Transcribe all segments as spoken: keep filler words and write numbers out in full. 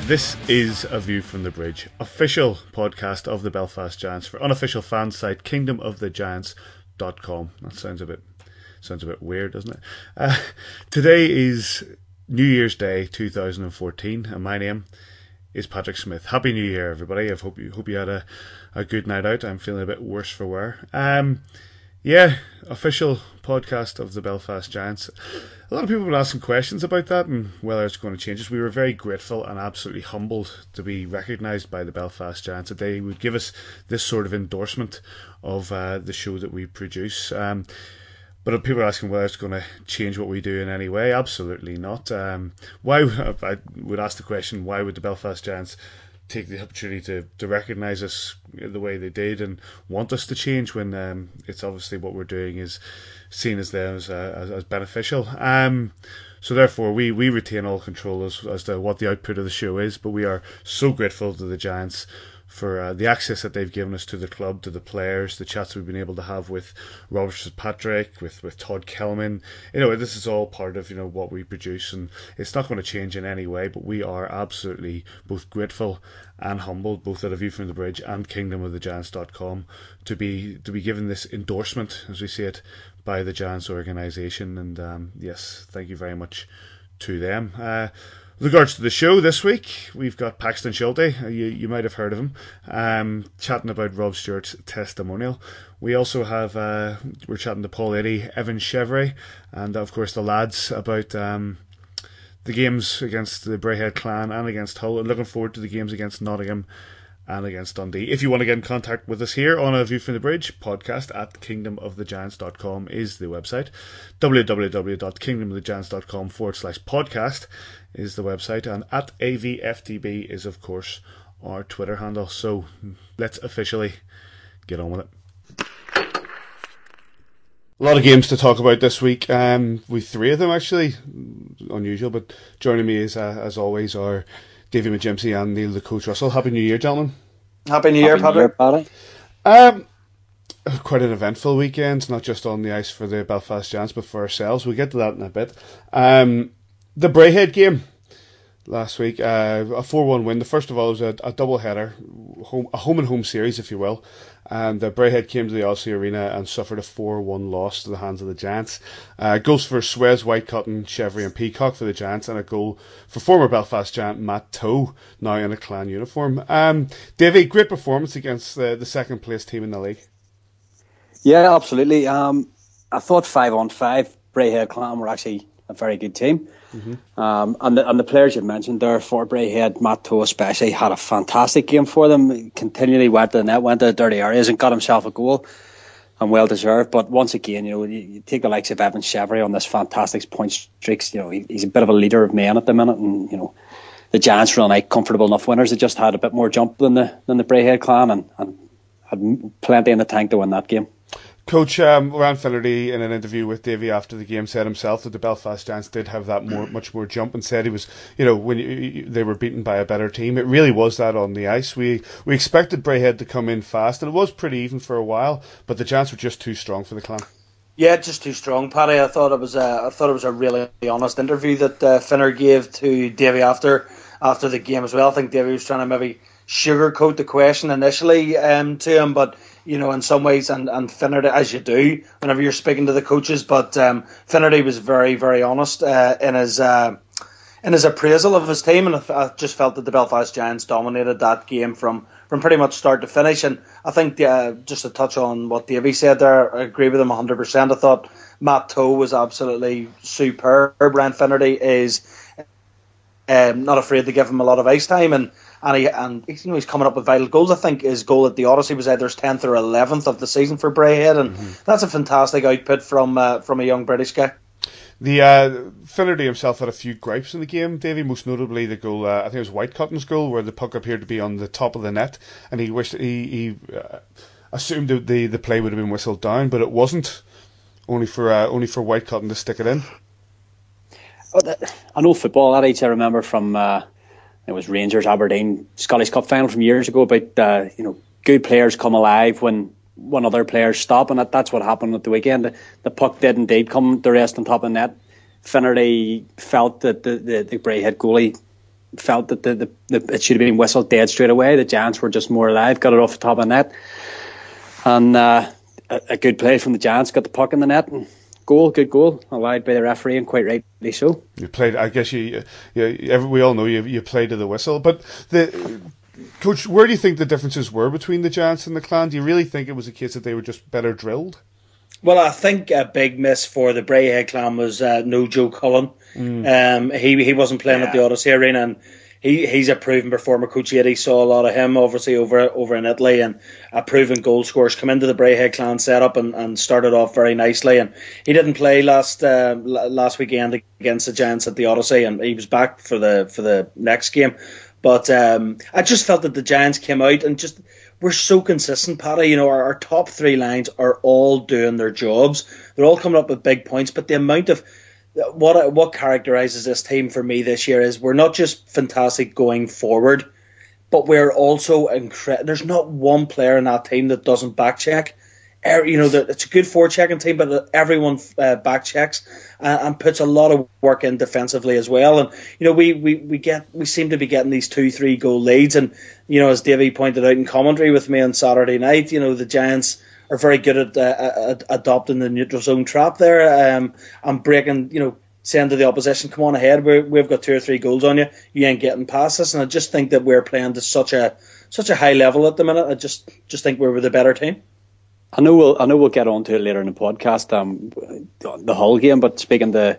This is A View from the Bridge, official podcast of the Belfast Giants for unofficial fan site kingdom of the giants dot com. That sounds a bit sounds a bit weird, doesn't it? Uh, today is New Year's Day two thousand fourteen, and my name is Patrick Smith. Happy New Year, everybody. I hope you hope you had a, a good night out. I'm feeling a bit worse for wear. Um, yeah, official podcast of the Belfast Giants. A lot of people have been asking questions about that and whether it's going to change us. We were very grateful and absolutely humbled to be recognised by the Belfast Giants, that they would give us this sort of endorsement of uh, the show that we produce. Um, but people are asking whether it's going to change what we do in any way. Absolutely not. Um, why? I would ask the question, why would the Belfast Giants take the opportunity to, to recognise us the way they did and want us to change when um, it's obviously what we're doing is seen as them as, uh, as, as beneficial. Um, so therefore we, we retain all control as, as to what the output of the show is, but we are so grateful to the Giants for uh, the access that they've given us to the club, to the players, the chats we've been able to have with Robert Fitzpatrick, with, with Todd Kelman. You know, this is all part of, you know, what we produce, and it's not going to change in any way, but we are absolutely both grateful and humbled, both at A View from the Bridge and kingdom of the giants dot com, to be to be given this endorsement, as we see it, by the Giants organisation. And um, yes, thank you very much to them. Uh, With regards to the show this week, we've got Paxton Schulte, you, you might have heard of him, um, chatting about Rob Stewart's testimonial. We also have, uh, we're chatting to Paul Eddy, Evan Chevrolet, and of course the lads about um, the games against the Braehead Clan and against Hull, and looking forward to the games against Nottingham and against Dundee. If you want to get in contact with us here on A View from the Bridge, podcast at kingdom of the giants dot com is the website. w w w dot kingdom of the giants dot com forward slash podcast is the website, and at A V F T B is of course our Twitter handle. So let's officially get on with it. A lot of games to talk about this week. Um, with three of them actually, unusual, but joining me is uh, as always are Davy McGimsey and Neil the Coach Russell. Happy New Year, gentlemen. Happy New Year, Patrick. Um, quite an eventful weekend, not just on the ice for the Belfast Giants, but for ourselves. We'll get to that in a bit. Um, the Braehead game last week, uh, a four one win. The first of all was a, a double header, home, a home and home series, if you will. And uh, Braehead came to the Odyssey Arena and suffered a four one loss to the hands of the Giants. Uh, goals for Suez, Whitecotton, Chevry and Peacock for the Giants, and a goal for former Belfast Giant Matt Toe, now in a Clan uniform. Um, Davey, great performance against the, the second place team in the league. Yeah, absolutely. Um, I thought five on five, Braehead Clan were actually a very good team. Mm-hmm. Um, and, the, and the players you mentioned there for Braehead, Matt Toe especially, had a fantastic game for them. He continually went to the net, went to the dirty areas and got himself a goal, and well deserved. But once again, you know, you, you take the likes of Evan Chevrolet on this fantastic point streaks. You know, he, he's a bit of a leader of men at the minute, and you know, the Giants were like comfortable enough winners. They just had a bit more jump than the than the Braehead Clan, and, and had plenty in the tank to win that game. Coach um, Ryan Finnerty, in an interview with Davy after the game, said himself that the Belfast Giants did have that more, much more jump, and said he was, you know, when you, they were beaten by a better team, it really was that on the ice. We we expected Braehead to come in fast, and it was pretty even for a while, but the Giants were just too strong for the Clan. Yeah, just too strong, Paddy. I thought it was a, I thought it was a really honest interview that uh, Finner gave to Davy after after the game as well. I think Davy was trying to maybe sugarcoat the question initially um, to him, but you know, in some ways, and, and Finnerty, as you do whenever you're speaking to the coaches, but um, Finnerty was very, very honest uh, in his uh, in his appraisal of his team, and I just felt that the Belfast Giants dominated that game from, from pretty much start to finish. And I think uh, just to touch on what Davey said there, I agree with him one hundred percent. I thought Matt Toe was absolutely superb. Ryan Finnerty is um, not afraid to give him a lot of ice time, and And, he, and you know, he's coming up with vital goals. I think his goal at the Odyssey was either his tenth or eleventh of the season for Braehead, and mm-hmm. that's a fantastic output from uh, from a young British guy. The uh, Finnerty himself had a few gripes in the game, Davey, most notably the goal, uh, I think it was Whitecotton's goal, where the puck appeared to be on the top of the net, and he wished he, he uh, assumed that the, the play would have been whistled down, but it wasn't, only for uh, only for Whitecotton to stick it in. I know football, that age I remember from... Uh, It was Rangers Aberdeen Scottish Cup final from years ago about uh, you know, good players come alive when when other players stop, and that, that's what happened at the weekend. The, the puck did indeed come to rest on top of the net. Finnerty felt that the, the, the Braehead goalie felt that the, the, the it should have been whistled dead straight away. The Giants were just more alive, got it off the top of the net, and uh, a, a good play from the Giants, got the puck in the net, and goal, good goal, allowed by the referee, and quite rightly so. You played, I guess you, you we all know you you played to the whistle, but the coach, where do you think the differences were between the Giants and the Clan? Do you really think it was a case that they were just better drilled? Well, I think a big miss for the Braehead Clan was uh, no Joe Cullen. Mm. Um, he he wasn't playing yeah. at the Odyssey Arena, and he, he's a proven performer. Coach Eddie saw a lot of him, obviously, over over in Italy, and a proven goal scorer. Come into the Braehead Clan setup and, and started off very nicely. And he didn't play last uh, last weekend against the Giants at the Odyssey, and he was back for the for the next game. But um, I just felt that the Giants came out and just we're so consistent, Paddy. You know, our, our top three lines are all doing their jobs. They're all coming up with big points, but the amount of what what characterises this team for me this year is we're not just fantastic going forward, but we're also incredible. There's not one player in that team that doesn't back check. You know, it's a good forechecking team, but everyone uh, back checks and, and puts a lot of work in defensively as well. And you know, we, we, we get we seem to be getting these two three goal leads. And you know, as Davey pointed out in commentary with me on Saturday night, you know, the Giants are very good at, uh, at adopting the neutral zone trap there um, and breaking. You know, saying to the opposition, "Come on ahead, we're, we've got two or three goals on you. You ain't getting past us." And I just think that we're playing to such a such a high level at the minute. I just just think we're the better team. I know we'll I know we'll get on to it later in the podcast, um, the Hull game. But speaking to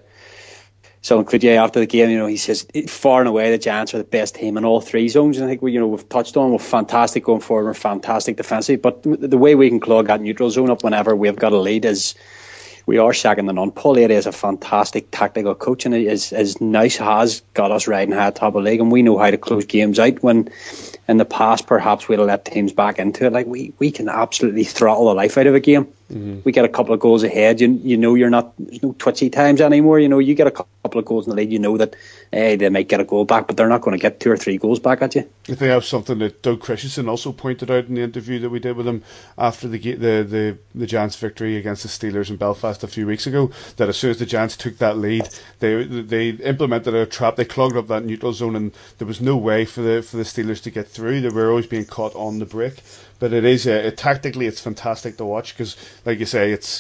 Sean Cloutier after the game, you know, he says far and away the Giants are the best team in all three zones. And I think we, you know, we've touched on we're fantastic going forward, we're fantastic defensively. But the way we can clog that neutral zone up whenever we've got a lead is we are second to none. Paul Eddie is a fantastic tactical coach, and his his nice has got us riding high top of the league, and we know how to close games out when. In the past, perhaps we'd have let teams back into it. Like we, we can absolutely throttle the life out of a game. Mm-hmm. We get a couple of goals ahead. You you know you're not there's no twitchy times anymore. You know you get a couple of goals in the league. You know that hey, they might get a goal back, but they're not going to get two or three goals back at you. I think that's something that Doug Christensen also pointed out in the interview that we did with him after the the the, the Giants' victory against the Steelers in Belfast a few weeks ago. That as soon as the Giants took that lead, they they implemented a trap. They clogged up that neutral zone, and there was no way for the for the Steelers to get through. They were always being caught on the break. But it is uh, it, tactically, it's fantastic to watch because, like you say, it's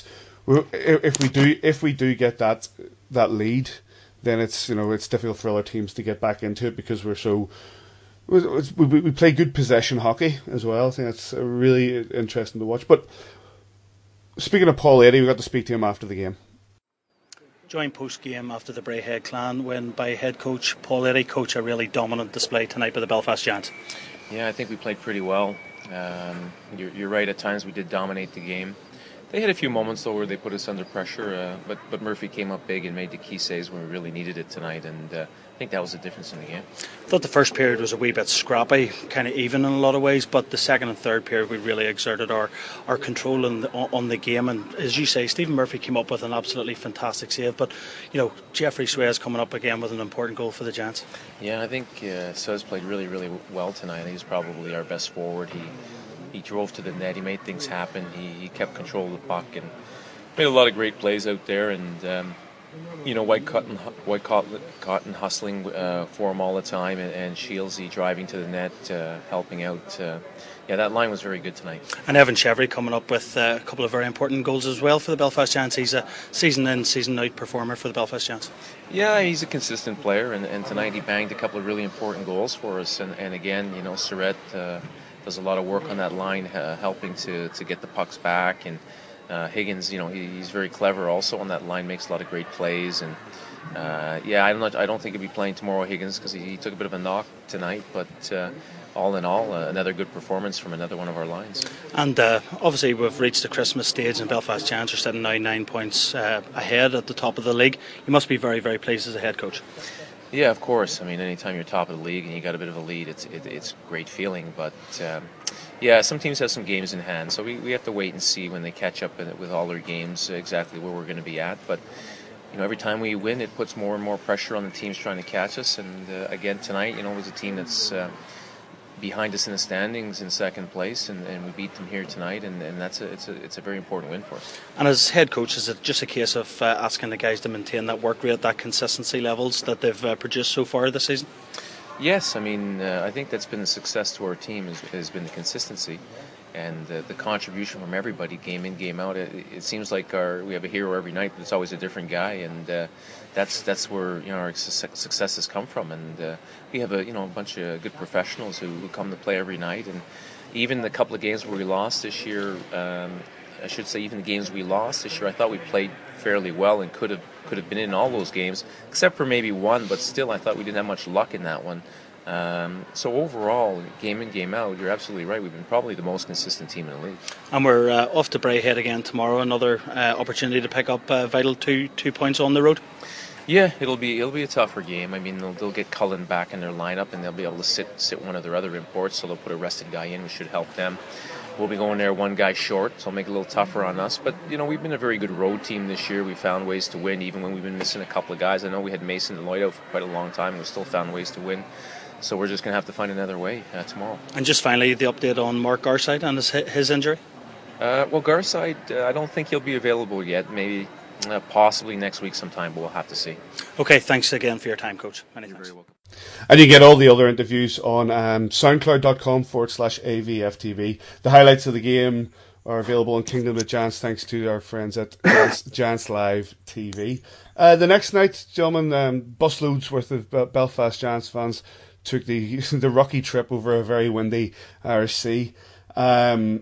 if we do if we do get that that lead, then it's you know it's difficult for other teams to get back into it because we're so we, we play good possession hockey as well. I think it's really interesting to watch. But speaking of Paul Eddie, we got to speak to him after the game. Joined post game after the Braehead Clan win by head coach Paul Eddie. Coach, a really dominant display tonight by the Belfast Giants. Yeah, I think we played pretty well. Um, you're, you're right, at times we did dominate the game. They had a few moments though where they put us under pressure, uh, but but Murphy came up big and made the key saves when we really needed it tonight, and uh, I think that was the difference in the game. I thought the first period was a wee bit scrappy, kind of even in a lot of ways, but the second and third period we really exerted our, our control on the, on the game, and as you say, Stephen Murphy came up with an absolutely fantastic save, but you know, Jeffrey Suez coming up again with an important goal for the Giants. Yeah, I think uh, Suez played really, really well tonight. He's probably our best forward. He he drove to the net, he made things happen, he, he kept control of the puck and made a lot of great plays out there, and um, you know, White Cotton, White Cotton, Cotton hustling uh, for him all the time, and, and Shieldsy driving to the net, uh, helping out. Uh, yeah, that line was very good tonight. And Evan Chevry coming up with uh, a couple of very important goals as well for the Belfast Giants. He's a season in, season out performer for the Belfast Giants. Yeah, he's a consistent player, and, and tonight he banged a couple of really important goals for us. And, and again, you know, Surratt uh, does a lot of work on that line, uh, helping to, to get the pucks back, and Uh, Higgins, you know, he, he's very clever also on that line, makes a lot of great plays, and uh, yeah, I'm not, I don't think he'll be playing tomorrow, Higgins, because he, he took a bit of a knock tonight, but uh, all in all, uh, another good performance from another one of our lines. And uh, obviously we've reached the Christmas stage, and Belfast Giants are sitting now nine points uh, ahead at the top of the league. You must be very, very pleased as a head coach. Yeah, of course. I mean, anytime you're top of the league and you got a bit of a lead, it's it, it's a great feeling. But um, yeah, some teams have some games in hand, so we, we have to wait and see when they catch up with all their games exactly where we're going to be at. But you know, every time we win, it puts more and more pressure on the teams trying to catch us. And uh, again tonight, you know, it was a team that's uh, behind us in the standings in second place, and, and we beat them here tonight, and, and that's a, it's a it's a very important win for us. And as head coach, is it just a case of uh, asking the guys to maintain that work rate, that consistency levels that they've uh, produced so far this season? Yes, I mean, uh, I think that's been the success to our team has, has been the consistency and uh, the contribution from everybody, game in, game out. It, it seems like our we have a hero every night, but it's always a different guy, and uh, that's that's where you know our su- success has come from. And uh, we have a you know a bunch of good professionals who, who come to play every night, and even the couple of games where we lost this year. Um, I should say, even the games we lost this year, I thought we played fairly well and could have could have been in all those games, except for maybe one. But still, I thought we didn't have much luck in that one. Um, so overall, game in, game out, you're absolutely right. We've been probably the most consistent team in the league. And we're uh, off to Braehead again tomorrow. Another uh, opportunity to pick up uh, vital two two points on the road. Yeah, it'll be it'll be a tougher game. I mean, they'll, they'll get Cullen back in their lineup, and they'll be able to sit sit one of their other imports. So they'll put a rested guy in, which should help them. We'll be going there one guy short, so it'll make it a little tougher on us. But, you know, we've been a very good road team this year. We found ways to win, even when we've been missing a couple of guys. I know we had Mason and Lloyd out for quite a long time, and we still found ways to win. So we're just going to have to find another way uh, tomorrow. And just finally, the update on Mark Garside and his, his injury? Uh, well, Garside, uh, I don't think he'll be available yet. Maybe, uh, possibly next week sometime, but we'll have to see. Okay, thanks again for your time, Coach. Many You're thanks. very welcome. And you get all the other interviews on um, soundcloud.com forward slash AVFTV. The highlights of the game are available on Kingdom of Giants thanks to our friends at Giants Live T V. Uh, the next night, gentlemen, um, busloads worth of uh, Belfast Giants fans took the the rocky trip over a very windy Irish sea um,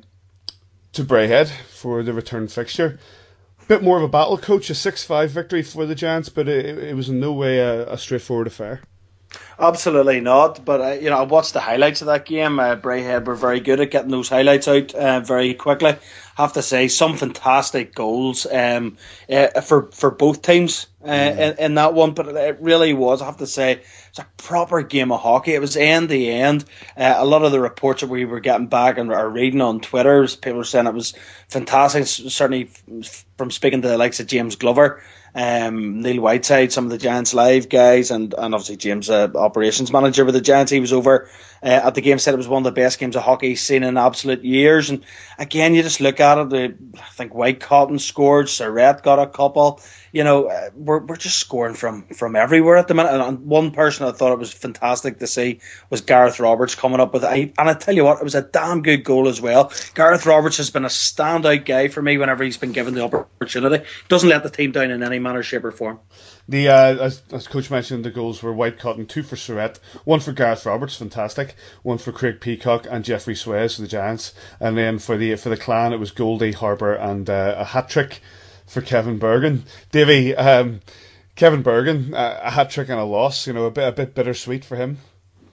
to Braehead for the return fixture. Bit more of a battle, Coach, a six five victory for the Giants, but it, it was in no way a, a straightforward affair. Absolutely not. But uh, you know, I watched the highlights of that game. Uh, Braehead were very good at getting those highlights out uh, very quickly. Have to say, some fantastic goals um, uh, for for both teams uh, mm. in, in that one. But it really was. I have to say, it's a proper game of hockey. It was end to end. Uh, a lot of the reports that we were getting back and are reading on Twitter, people were saying it was fantastic. Certainly from speaking to the likes of James Glover. Um, Neil Whiteside, some of the Giants Live guys, and, and obviously James, uh, operations manager with the Giants, he was over uh, at the game, said it was one of the best games of hockey he's seen in absolute years. And again, you just look at it, the, I think White Cotton scored, Surratt got a couple. You know, uh, we're we're just scoring from, from everywhere at the minute. And one person I thought it was fantastic to see was Gareth Roberts coming up with it. And I tell you what, it was a damn good goal as well. Gareth Roberts has been a standout guy for me whenever he's been given the opportunity. Doesn't let the team down in any manner, shape or form. The uh, as, as Coach mentioned, the goals were White Cotton, two for Surratt, one for Gareth Roberts, fantastic, one for Craig Peacock and Jeffrey Suez for the Giants, and then for the for the Clan it was Goldie, Harbour and uh, a hat trick for Kevin Bergen. Davey, um, Kevin Bergen, uh, a hat trick and a loss, you know, a bit a bit bittersweet for him.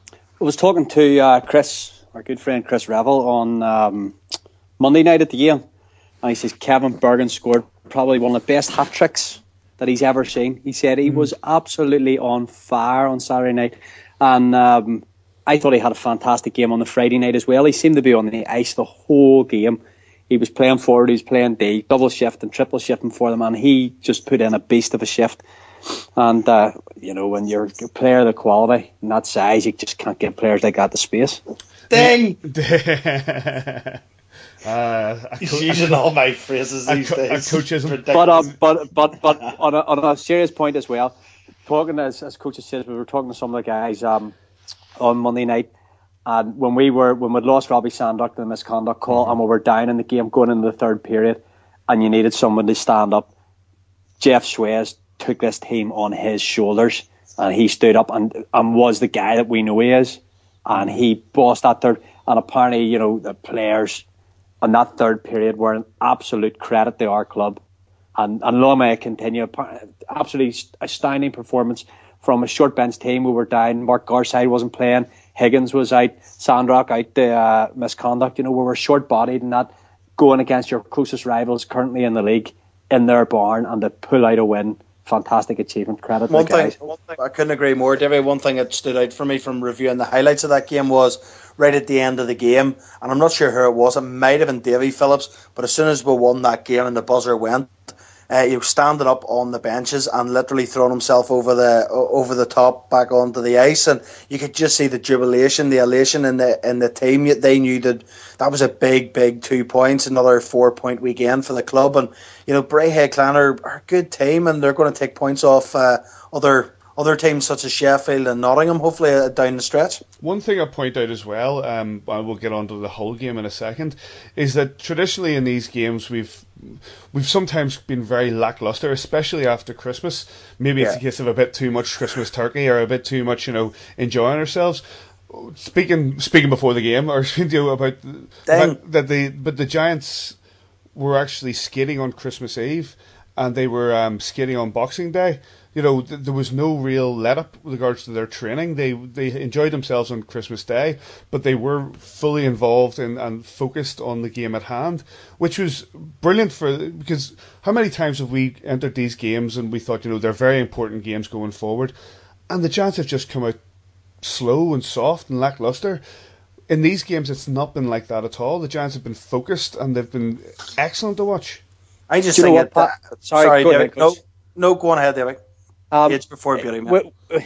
I was talking to uh, Chris, our good friend Chris Revel, on um, Monday night at the game, and he says Kevin Bergen scored probably one of the best hat tricks that he's ever seen. He said he mm. was absolutely on fire on Saturday night, and um, I thought he had a fantastic game on the Friday night as well. He seemed to be on the ice the whole game. He was playing forward, he was playing D, double shift and triple shifting for them, and he just put in a beast of a shift. And uh, you know, when you're a player of the quality and that size, you just can't get players like that the space. Ding! Uh, He's co- using all my phrases these co- days. Coachism. But um, but but but on a, on a serious point as well, talking as as coaches said, we were talking to some of the guys um on Monday night, and when we were when we'd lost Robbie Sandock to the misconduct call, mm-hmm. and we were down in the game going into the third period, and you needed someone to stand up, Jeff Suez took this team on his shoulders, and he stood up and and was the guy that we know he is, and he bossed that third. And apparently, you know, the players on that third period were an absolute credit to our club. And, and long may it continue. Absolutely astounding performance from a short bench team. We were down. Mark Garside wasn't playing. Higgins was out. Sandrock out the uh, misconduct. You know, we were short-bodied and that going against your closest rivals currently in the league in their barn and to pull out a win. Fantastic achievement. Credit to one the guys. Thing, one thing I couldn't agree more, Davey. One thing that stood out for me from reviewing the highlights of that game was right at the end of the game, and I'm not sure who it was. It might have been Davy Phillips, but as soon as we won that game and the buzzer went, uh, he was standing up on the benches and literally throwing himself over the over the top back onto the ice, and you could just see the jubilation, the elation in the in the team. They knew that that was a big, big two points, another four point weekend for the club, and you know Braehead Clan are, are a good team, and they're going to take points off uh, other. other teams such as Sheffield and Nottingham, hopefully uh, down the stretch. One thing I point out as well, um, I will get onto the whole game in a second, is that traditionally in these games we've we've sometimes been very lackluster, especially after Christmas. Maybe it's yeah. a case of a bit too much Christmas turkey or a bit too much, you know, enjoying ourselves. Speaking speaking before the game, or you know, about that, that the but the Giants were actually skating on Christmas Eve, and they were um, skating on Boxing Day. You know, th- there was no real let up with regards to their training. They they enjoyed themselves on Christmas Day, but they were fully involved in, and focused on the game at hand, which was brilliant for because how many times have we entered these games and we thought, you know, they're very important games going forward, and the Giants have just come out slow and soft and lackluster. In these games, it's not been like that at all. The Giants have been focused and they've been excellent to watch. I just Do think you know it. what, Uh, sorry, sorry, go David. ahead, No, Coach. no, go on ahead, David. Um, Age before beauty, man. We,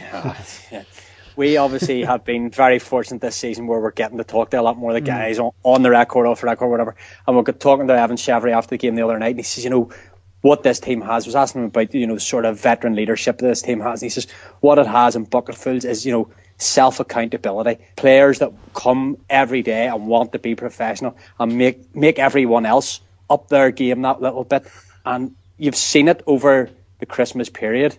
we obviously have been very fortunate this season where we're getting to talk to a lot more of the guys mm. on, on the record, off the record, whatever. And we got talking to Evan Chevry after the game the other night, and he says, you know, what this team has, I was asking him about, you know, sort of veteran leadership that this team has. And he says, what it has in bucketfuls is, you know, self-accountability. Players that come every day and want to be professional and make, make everyone else up their game that little bit. And you've seen it over the Christmas period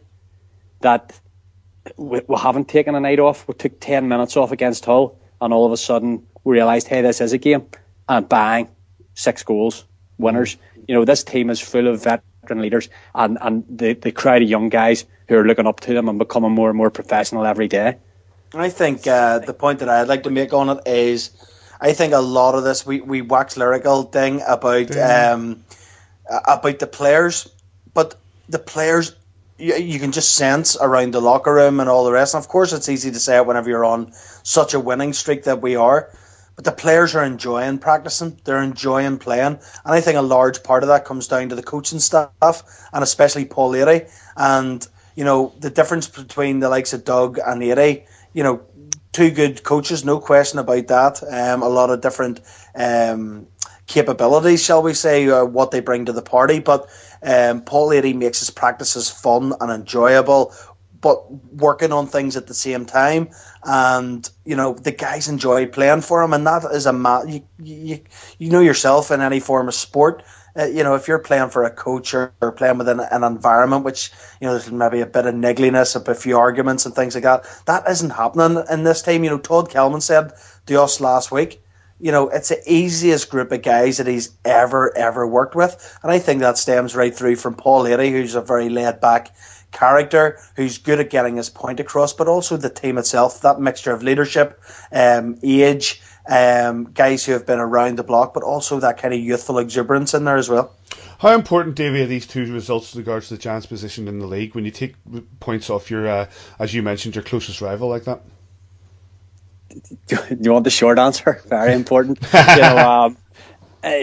that we, we haven't taken a night off. We took ten minutes off against Hull, and all of a sudden we realised, hey, this is a game. And bang, six goals, winners. You know, this team is full of veteran leaders and, and the, the crowd of young guys who are looking up to them and becoming more and more professional every day. I think uh, the point that I'd like to make on it is I think a lot of this, we, we wax lyrical thing about um, about the players, but the players, you, you can just sense around the locker room and all the rest. And of course, it's easy to say it whenever you're on such a winning streak that we are. But the players are enjoying practicing. They're enjoying playing. And I think a large part of that comes down to the coaching staff, and especially Paul Eadie. And, you know, the difference between the likes of Doug and Eadie, you know, two good coaches, no question about that. Um, a lot of different um, capabilities, shall we say, uh, what they bring to the party. But um, Paul Eadie makes his practices fun and enjoyable, but working on things at the same time. And, you know, the guys enjoy playing for him. And that is a ma- you, you, you know yourself in any form of sport. Uh, you know, if you're playing for a coach or, or playing within an environment which, you know, there's maybe a bit of niggliness, a few arguments and things like that, that isn't happening in this team. You know, Todd Kelman said to us last week, you know, it's the easiest group of guys that he's ever, ever worked with. And I think that stems right through from Paul Eadie, who's a very laid-back character, who's good at getting his point across, but also the team itself, that mixture of leadership, um, age, um, guys who have been around the block, but also that kind of youthful exuberance in there as well. How important, Davey, are these two results with regards to the Giants' position in the league when you take points off your, uh, as you mentioned, your closest rival like that? Do you want the short answer? Very important. you know, um, uh,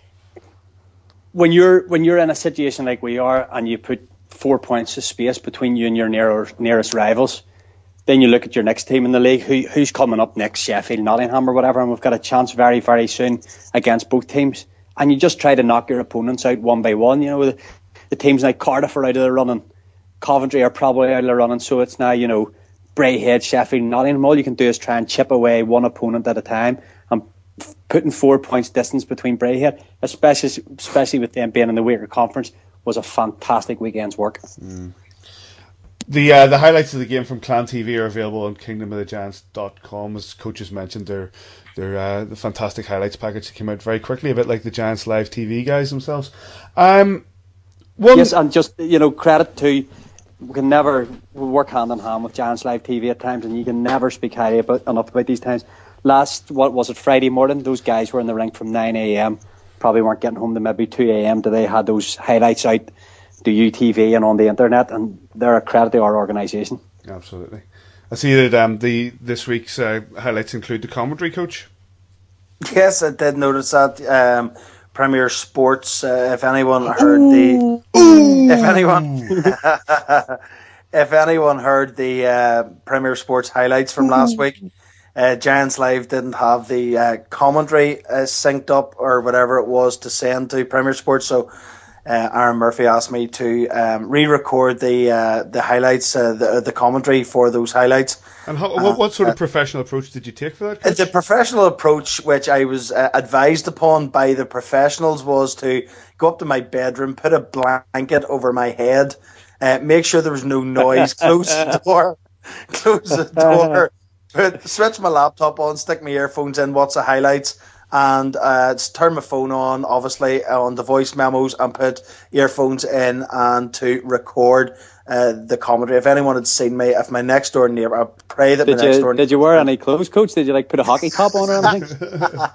when you're when you're in a situation like we are, and you put four points of space between you and your near, nearest rivals, then you look at your next team in the league, who who's coming up next, Sheffield, Nottingham or whatever, and we've got a chance very, very soon against both teams. And you just try to knock your opponents out one by one. You know, the, the teams like Cardiff are out of the running, Coventry are probably out of the running, so it's now, you know, Braehead, Sheffield, Nottingham. All you can do is try and chip away one opponent at a time, and putting four points distance between Braehead, especially especially with them being in the weaker conference, was a fantastic weekend's work. Mm. The uh, the highlights of the game from Clan T V are available on kingdom of the giants dot com. As coaches mentioned, they're, they're uh, the fantastic highlights package that came out very quickly, a bit like the Giants Live T V guys themselves. Um, one... Yes, and just, you know, credit to, we can never we work hand in hand with Giants Live T V at times, and you can never speak highly about enough about these times. Last, what was it, Friday morning, those guys were in the rink from nine a.m, probably weren't getting home to maybe two a.m. They had those highlights out to U T V and on the internet, and they're a credit to our organisation. Absolutely. I see that um, the this week's uh, highlights include the commentary coach. Yes, I did notice that. Um, Premier Sports, uh, if anyone heard the... Ooh. If anyone... if anyone heard the uh, Premier Sports highlights from last week, uh, Giants Live didn't have the uh, commentary uh, synced up or whatever it was to send to Premier Sports, so uh, Aaron Murphy asked me to um, re-record the uh, the highlights, uh, the the commentary for those highlights. And how, what, what sort of professional approach did you take for that, Coach? The professional approach, which I was uh, advised upon by the professionals, was to go up to my bedroom, put a blanket over my head, uh, make sure there was no noise, close the door, close the door, put, switch my laptop on, stick my earphones in, watch the highlights, and uh, turn my phone on, obviously, on the voice memos, and put earphones in and to record uh, the commentary. If anyone had seen me, if my next door neighbour, I pray that did my you, next door Did you wear any clothes, Coach? Did you like put a hockey top on or anything?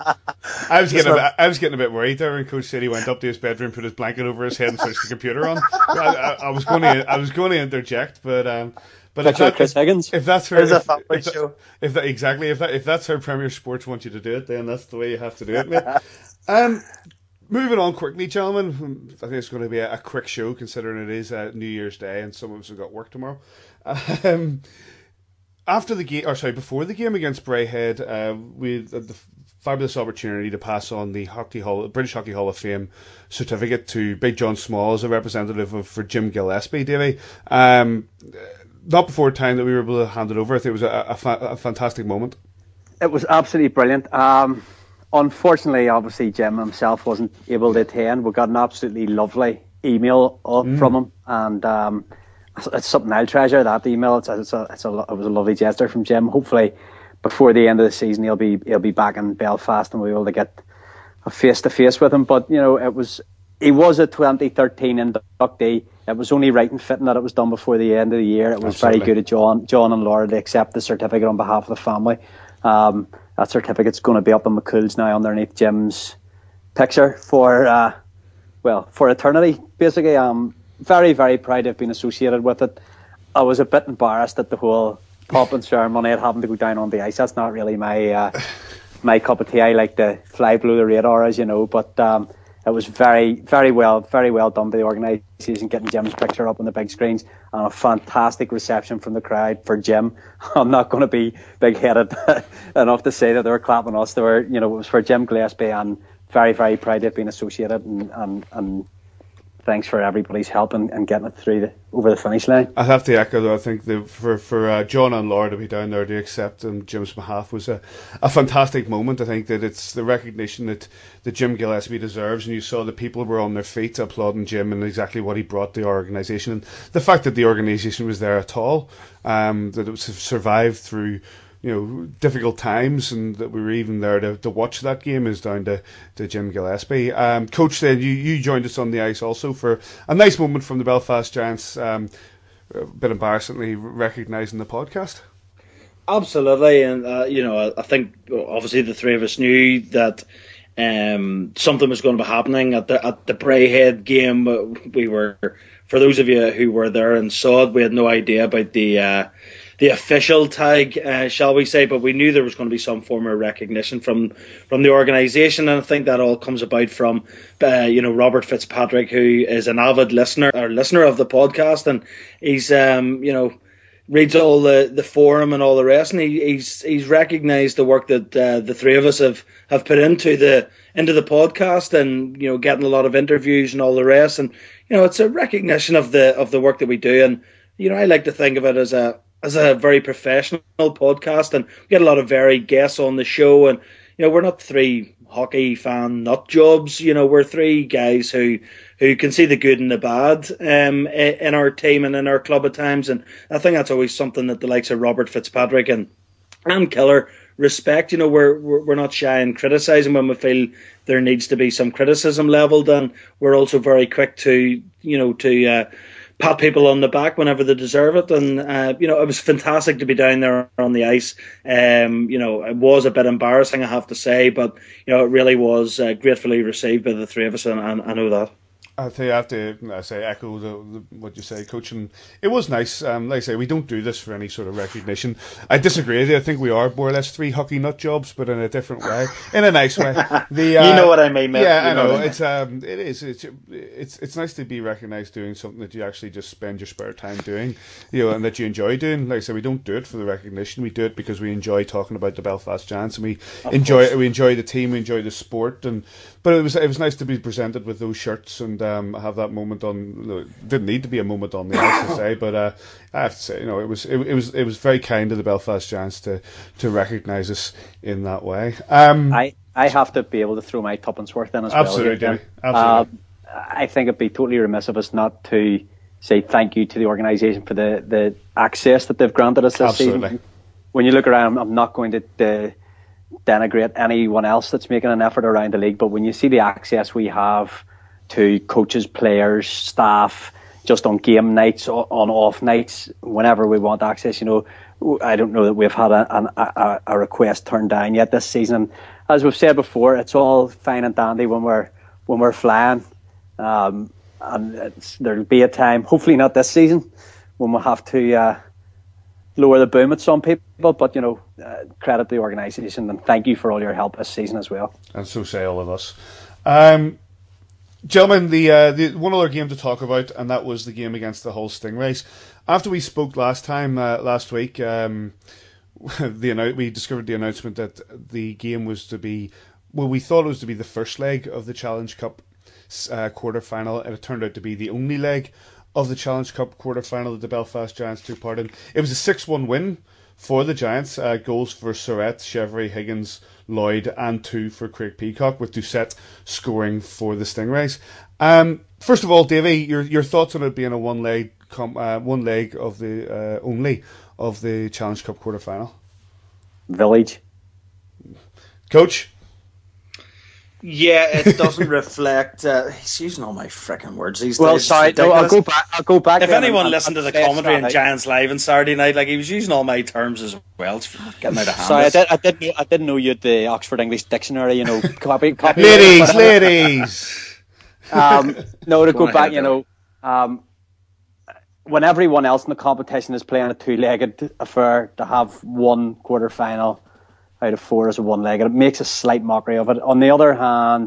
I was getting a bit, I was getting a bit worried there when Coach said he went up to his bedroom, put his blanket over his head, and switched the computer on. I, I, I was going to, I was going to interject, but um, but if, that, Chris Higgins. if that's her, if, if, if, if, that, if that exactly, if that if that's how Premier Sports want you to do it, then that's the way you have to do it, mate. Um, moving on quickly, gentlemen. I think it's going to be a, a quick show, considering it is uh, New Year's Day and some of us have got work tomorrow. Um, after the game, or sorry, before the game against Braehead, uh, we had the fabulous opportunity to pass on the Hockey Hall, British Hockey Hall of Fame certificate to Big John Smalls, a representative of for Jim Gillespie, Davey. Um, not before time that we were able to hand it over. I think it was a, a, fa- a fantastic moment. It was absolutely brilliant. Um, unfortunately, obviously, Jim himself wasn't able to attend. We got an absolutely lovely email mm. from him, and um, it's something I'll treasure. That email, it's a, it's a, it's a, it was a lovely gesture from Jim. Hopefully, before the end of the season, he'll be he'll be back in Belfast, and we'll be able to get a face to face with him. But you know, it was he was a twenty thirteen inductee. It was only right and fitting that it was done before the end of the year. It was Absolutely. very good of John, John and Laura to accept the certificate on behalf of the family. Um, that certificate's going to be up in McCool's now underneath Jim's picture for, uh, well, for eternity. Basically, I'm very, very proud to have been associated with it. I was a bit embarrassed at the whole pop and ceremony at having to go down on the ice. That's not really my uh, my cup of tea. I like to fly below the radar, as you know, but um, it was very, very well, very well done by the organisation, getting Jim's picture up on the big screens, and a fantastic reception from the crowd for Jim. I'm not going to be big-headed enough to say that they were clapping us. They were, you know, it was for Jim Gillespie, and very, very proud to have been associated, and and, and thanks for everybody's help and, and getting it through the, over the finish line. I have to echo, though, I think the, for, for uh, John and Laura to be down there to accept on Jim's behalf was a, a fantastic moment. I think that it's the recognition that, that Jim Gillespie deserves, and you saw the people were on their feet applauding Jim and exactly what he brought to the organisation. And the fact that the organisation was there at all, um, that it was survived through you know, difficult times, and that we were even there to, to watch that game is down to, to Jim Gillespie. Um, Coach, then you, you joined us on the ice also for a nice moment from the Belfast Giants, um, a bit embarrassingly recognising the podcast. Absolutely, and uh, you know, I, I think obviously the three of us knew that um, something was going to be happening at the at the Braehead game. We were, for those of you who were there and saw it, we had no idea about the. Uh, The official tag, uh, shall we say, but we knew there was going to be some form of recognition from from the organisation, and I think that all comes about from, uh, you know, Robert Fitzpatrick, who is an avid listener or listener of the podcast, and he's, um, you know, reads all the, the forum and all the rest, and he, he's he's recognised the work that uh, the three of us have, have put into the into the podcast, and you know, getting a lot of interviews and all the rest, and you know, it's a recognition of the of the work that we do, and you know, I like to think of it as a as a very professional podcast, and we get a lot of varied guests on the show, and you know, we're not three hockey fan nut jobs, you know, we're three guys who who can see the good and the bad um, in our team and in our club at times, and I think that's always something that the likes of Robert Fitzpatrick and and Killer respect. You know, we're we're, we're not shy in criticising when we feel there needs to be some criticism levelled, and we're also very quick to, you know, to uh, pat people on the back whenever they deserve it. And uh, you know, it was fantastic to be down there on the ice. Um, you know, it was a bit embarrassing, I have to say, but you know, it really was uh, gratefully received by the three of us, and, and I know that. I think I have to I say echo the, the, what you say, Coach. And it was nice. Um, like I say, we don't do this for any sort of recognition. I disagree with you. I think we are more or less three hockey nut jobs, but in a different way, in a nice way. The, uh, you know what I mean, mate. Yeah, you I know. know I mean. It's um, it is. It's it's it's nice to be recognised doing something that you actually just spend your spare time doing, you know, and that you enjoy doing. Like I say, we don't do it for the recognition. We do it because we enjoy talking about the Belfast Giants, and we of enjoy course. we enjoy the team, we enjoy the sport, and. But it was it was nice to be presented with those shirts, and um, have that moment on. Didn't need to be a moment on the ice to say, but uh, I have to say, you know, it was it, it was it was very kind of the Belfast Giants to to recognise us in that way. Um, I I have to be able to throw my tuppence worth in as absolutely, well. Absolutely, uh, I think it'd be totally remiss of us not to say thank you to the organisation for the, the access that they've granted us this absolutely. season. When you look around, I'm not going to uh, denigrate anyone else that's making an effort around the league, but when you see the access we have to coaches, players, staff, just on game nights, on off nights, whenever we want access, you know, I don't know that we've had a, a, a request turned down yet this season. And as we've said before, it's all fine and dandy when we're when we're flying. Um, And it's, there'll be a time, hopefully not this season, when we'll have to uh, lower the boom at some people. But, you know, uh, credit to the organisation and thank you for all your help this season as well. And so say all of us. Um, gentlemen, the, uh, the one other game to talk about, and that was the game against the Hull Stingrays. After we spoke last time, uh, last week, um, the we discovered the announcement that the game was to be, well, we thought it was to be the first leg of the Challenge Cup Uh, quarter final, and it turned out to be the only leg of the Challenge Cup quarter final that the Belfast Giants took part in. It was a six one win for the Giants. Uh, goals for Surratt, Chevry, Higgins, Lloyd, and two for Craig Peacock, with Doucette scoring for the Stingrays. Um, first of all, Davey, your your thoughts on it being a one leg com- uh, one leg of the uh, only of the Challenge Cup quarter final? Village, Coach. Yeah, it doesn't reflect. Uh, he's using all my freaking words these well, days. Well, sorry, no, I'll go back. I'll go back. If anyone and, listened and, to the and commentary on out. Giants Live on Saturday night, like he was using all my terms as well. It's getting out of hand. Sorry, I, did, I didn't. I didn't know you had the Oxford English Dictionary. You know, copy, copy. ladies, ladies. Um, no, to Go go ahead, back, you Billy. know, um, when everyone else in the competition is playing a two-legged affair, to have one quarter final out of four as a one-legged, it makes a slight mockery of it. On the other hand,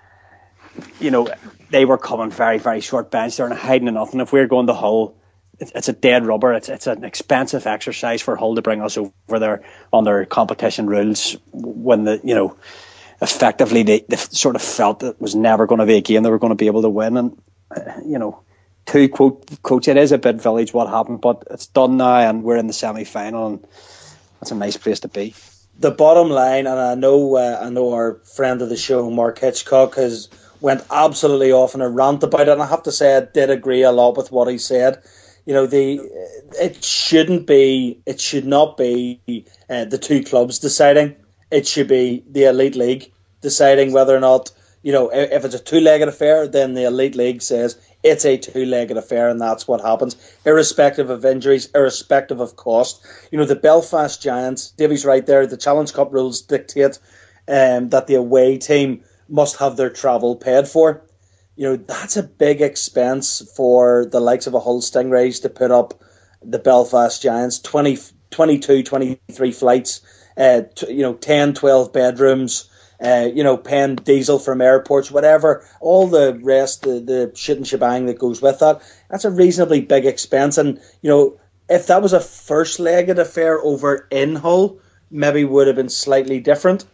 you know, they were coming very, very short bench. They're hiding in nothing. If we're going to Hull, it's, it's a dead rubber. It's it's an expensive exercise for Hull to bring us over there on their competition rules when the, you know, effectively they, they sort of felt that it was never going to be a game they were going to be able to win. And, uh, you know, to quote coach, it is a bit village what happened, but it's done now and we're in the semi-final and that's a nice place to be. The bottom line, and I know uh, I know our friend of the show, Mark Hitchcock, has went absolutely off in a rant about it, and I have to say I did agree a lot with what he said. You know, the it shouldn't be, it should not be uh, the two clubs deciding. It should be the Elite League deciding whether or not, you know, if it's a two-legged affair, then the Elite League says it's a two-legged affair, and that's what happens, irrespective of injuries, irrespective of cost. You know, the Belfast Giants, Davey's right there, the Challenge Cup rules dictate um, that the away team must have their travel paid for. You know, that's a big expense for the likes of a Hull Stingrays to put up the Belfast Giants. twenty, twenty-two, twenty-three flights, uh, t- you know, ten, twelve bedrooms, uh, you know, paying diesel from airports, whatever, all the rest, the, the shit and shebang that goes with that. That's a reasonably big expense. And, you know, if that was a first-legged affair over in Hull, maybe would have been slightly different.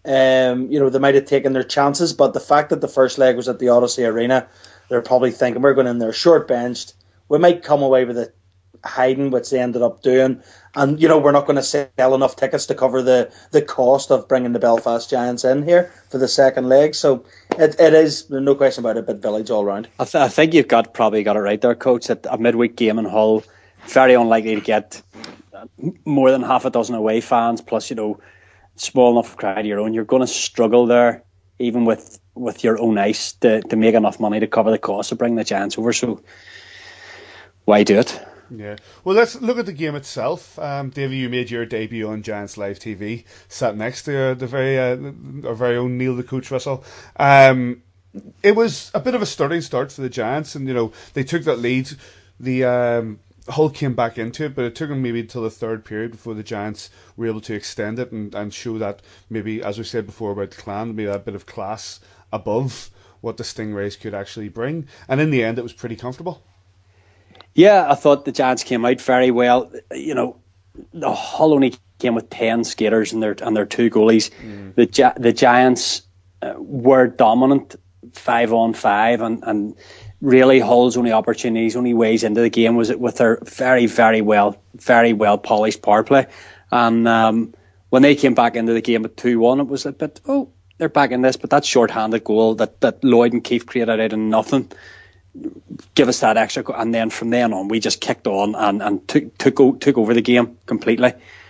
Um, you know, they might have taken their chances, but the fact that the first leg was at the Odyssey Arena, they're probably thinking we're going in there short benched. We might come away with it hiding, which they ended up doing. And, you know, we're not going to sell enough tickets to cover the, the cost of bringing the Belfast Giants in here for the second leg. So it it is, no question about it, but village all round. I, th- I think you've got probably got it right there, Coach, that a midweek game in Hull, very unlikely to get more than half a dozen away fans, plus, you know, small enough crowd of your own. You're going to struggle there, even with, with your own ice, to, to make enough money to cover the cost of bringing the Giants over. So why do it? Yeah. Well, let's look at the game itself. Um, Davey, you made your debut on Giants Live T V, sat next to uh, the very uh, our very own Neil the Coach Russell. Um, it was a bit of a stunning start for the Giants, and you know they took that lead. The um, Hull came back into it, but it took them maybe until the third period before the Giants were able to extend it and, and show that maybe, as we said before about the Clan, maybe that bit of class above what the Stingrays could actually bring. And in the end, it was pretty comfortable. Yeah, I thought the Giants came out very well. You know, the Hull only came with ten skaters and their and their two goalies. Mm. The Gi- the Giants uh, were dominant five on five, and, and really Hull's only opportunities, only ways into the game was with their very, very well, very well polished power play. And um, when they came back into the game at two one, it was a bit, oh, they're back in this, but that short-handed goal that, that Lloyd and Keefe created out of nothing, give us that extra goal. And then from then on, we just kicked on and, and took, took, took over the game completely.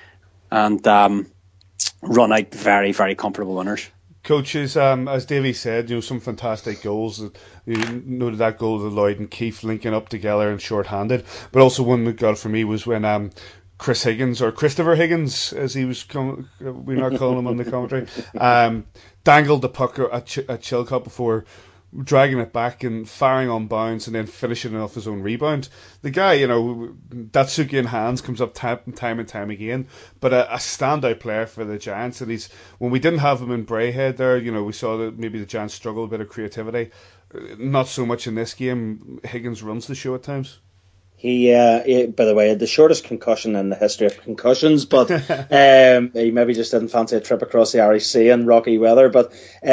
And um, run out very, very comfortable winners. Coaches, um, as Davey said, you know, some fantastic goals. You noted that goal of Lloyd and Keefe linking up together and short-handed. But also one that got for me was when um, Chris Higgins, or Christopher Higgins, as he was, com- we're not calling him on the commentary, um, dangled the puck at, Ch- at Chilcott before dragging it back and firing on bounds and then finishing it off his own rebound. The guy, you know, Datsuki in hands comes up time, time and time again, but a, a standout player for the Giants. And he's, when we didn't have him in Braehead there, you know, we saw that maybe the Giants struggled a bit of creativity. Not so much in this game. Higgins runs the show at times. He, uh, he, by the way, had the shortest concussion in the history of concussions, but um, he maybe just didn't fancy a trip across the Irish Sea in rocky weather. But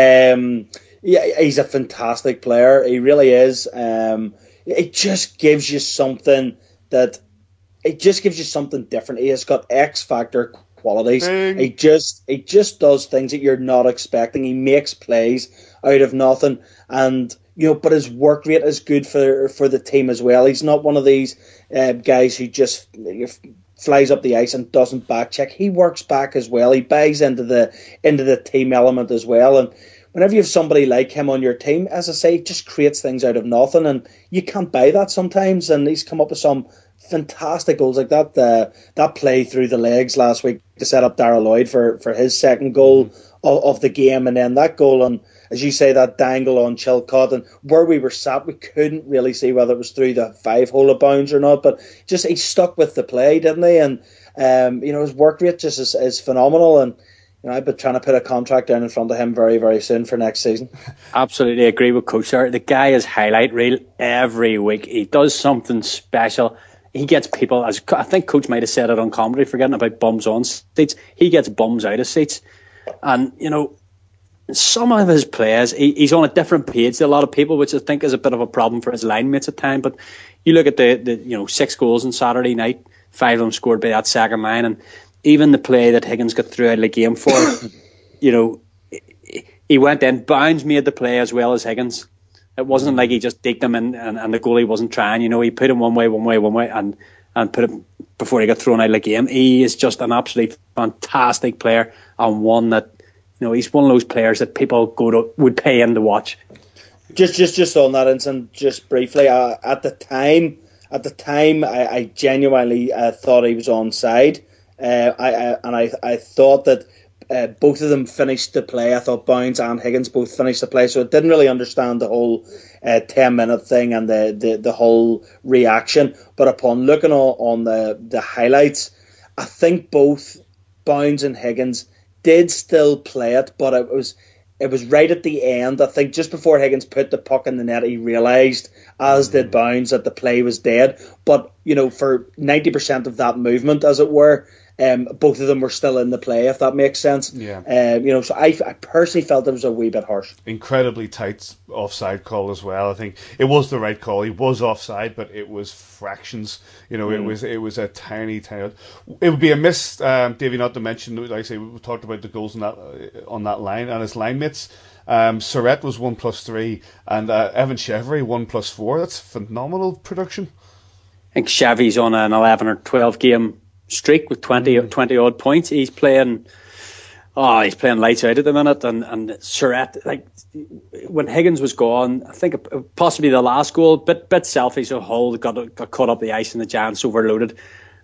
um, yeah, he's a fantastic player. He really is. Um, it just gives you something that it just gives you something different. He has got X factor qualities. Dang. He just he just does things that you're not expecting. He makes plays out of nothing, and you know, but his work rate is good for for the team as well. He's not one of these uh, guys who just you know, flies up the ice and doesn't back check. He works back as well. He buys into the into the team element as well, and whenever you have somebody like him on your team, as I say, he just creates things out of nothing, and you can't buy that sometimes. And he's come up with some fantastic goals like that. Uh, that play through the legs last week to set up Darrell Lloyd for, for his second goal of, of the game, and then that goal on, as you say, that dangle on Chilcott, and where we were sat, we couldn't really see whether it was through the five hole of bounds or not. But just he stuck with the play, didn't he? And um, you know, his work rate just is, is phenomenal, and. You know, I've been trying to put a contract down in front of him very, very soon for next season. Absolutely agree with Coach there. The guy is highlight reel every week. He does something special. He gets people, as I think Coach might have said it on commentary, forgetting about bums on seats. He gets bums out of seats. And, you know, some of his players, he, he's on a different page to a lot of people, which I think is a bit of a problem for his line mates at times. But you look at the, the you know, six goals on Saturday night, five of them scored by that second line, and even the play that Higgins got through out of the game for, you know, he went in. Bounds made the play as well as Higgins. It wasn't like he just digged him in and, and the goalie wasn't trying. You know, he put him one way, one way, one way, and, and put him before he got thrown out of the game. He is just an absolutely fantastic player, and one that, you know, he's one of those players that people go to would pay in to watch. Just, just, just on that incident, just briefly, uh, at the time, at the time, I, I genuinely uh, thought he was onside. Uh, I, I and I I thought that uh, both of them finished the play. I thought Bounds and Higgins both finished the play, so I didn't really understand the whole uh, ten minute thing and the, the, the whole reaction. But upon looking on, on the, the highlights, I think both Bounds and Higgins did still play it, but it was it was right at the end. I think just before Higgins put the puck in the net, he realised, as did Bounds, that the play was dead. But you know, for ninety percent of that movement, as it were. Um, both of them were still in the play, if that makes sense. Yeah. Um, you know, so I, I personally felt it was a wee bit harsh. Incredibly tight offside call as well. I think it was the right call. He was offside, but it was fractions. You know, mm. it was it was a tiny, tiny. It would be a miss, um, Davey, not to mention. Like I say, we talked about the goals on that uh, on that line and his line mates. Um, Surratt was one plus three, and uh, Evan Chevery one plus four. That's phenomenal production. I think Chevy's on an eleven or twelve game streak with twenty, mm. twenty odd points. He's playing oh he's playing lights out at the minute, and, and Surratt, like when Higgins was gone, I think possibly the last goal, bit bit selfish, so Hull got got caught up the ice and the Giants overloaded.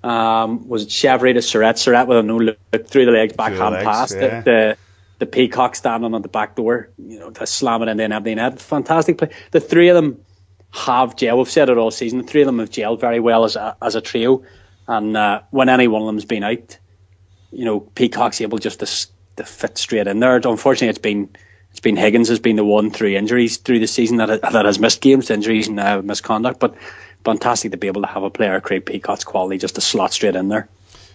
Um, was it Chevery to Surratt? Surratt with a no look through the legs, backhand pass, yeah. the, the the Peacock standing on the back door, you know, to slam it into an empty net. Fantastic play. The three of them have gelled. We've said it all season. The three of them have gelled very well as a as a trio. And uh, when any one of them's been out, you know, Peacock's able just to, to fit straight in there. Unfortunately, it's been it's been Higgins has been the one through injuries through the season that that has missed games, injuries and uh, misconduct. But fantastic to be able to have a player create Peacock's quality just to slot straight in there.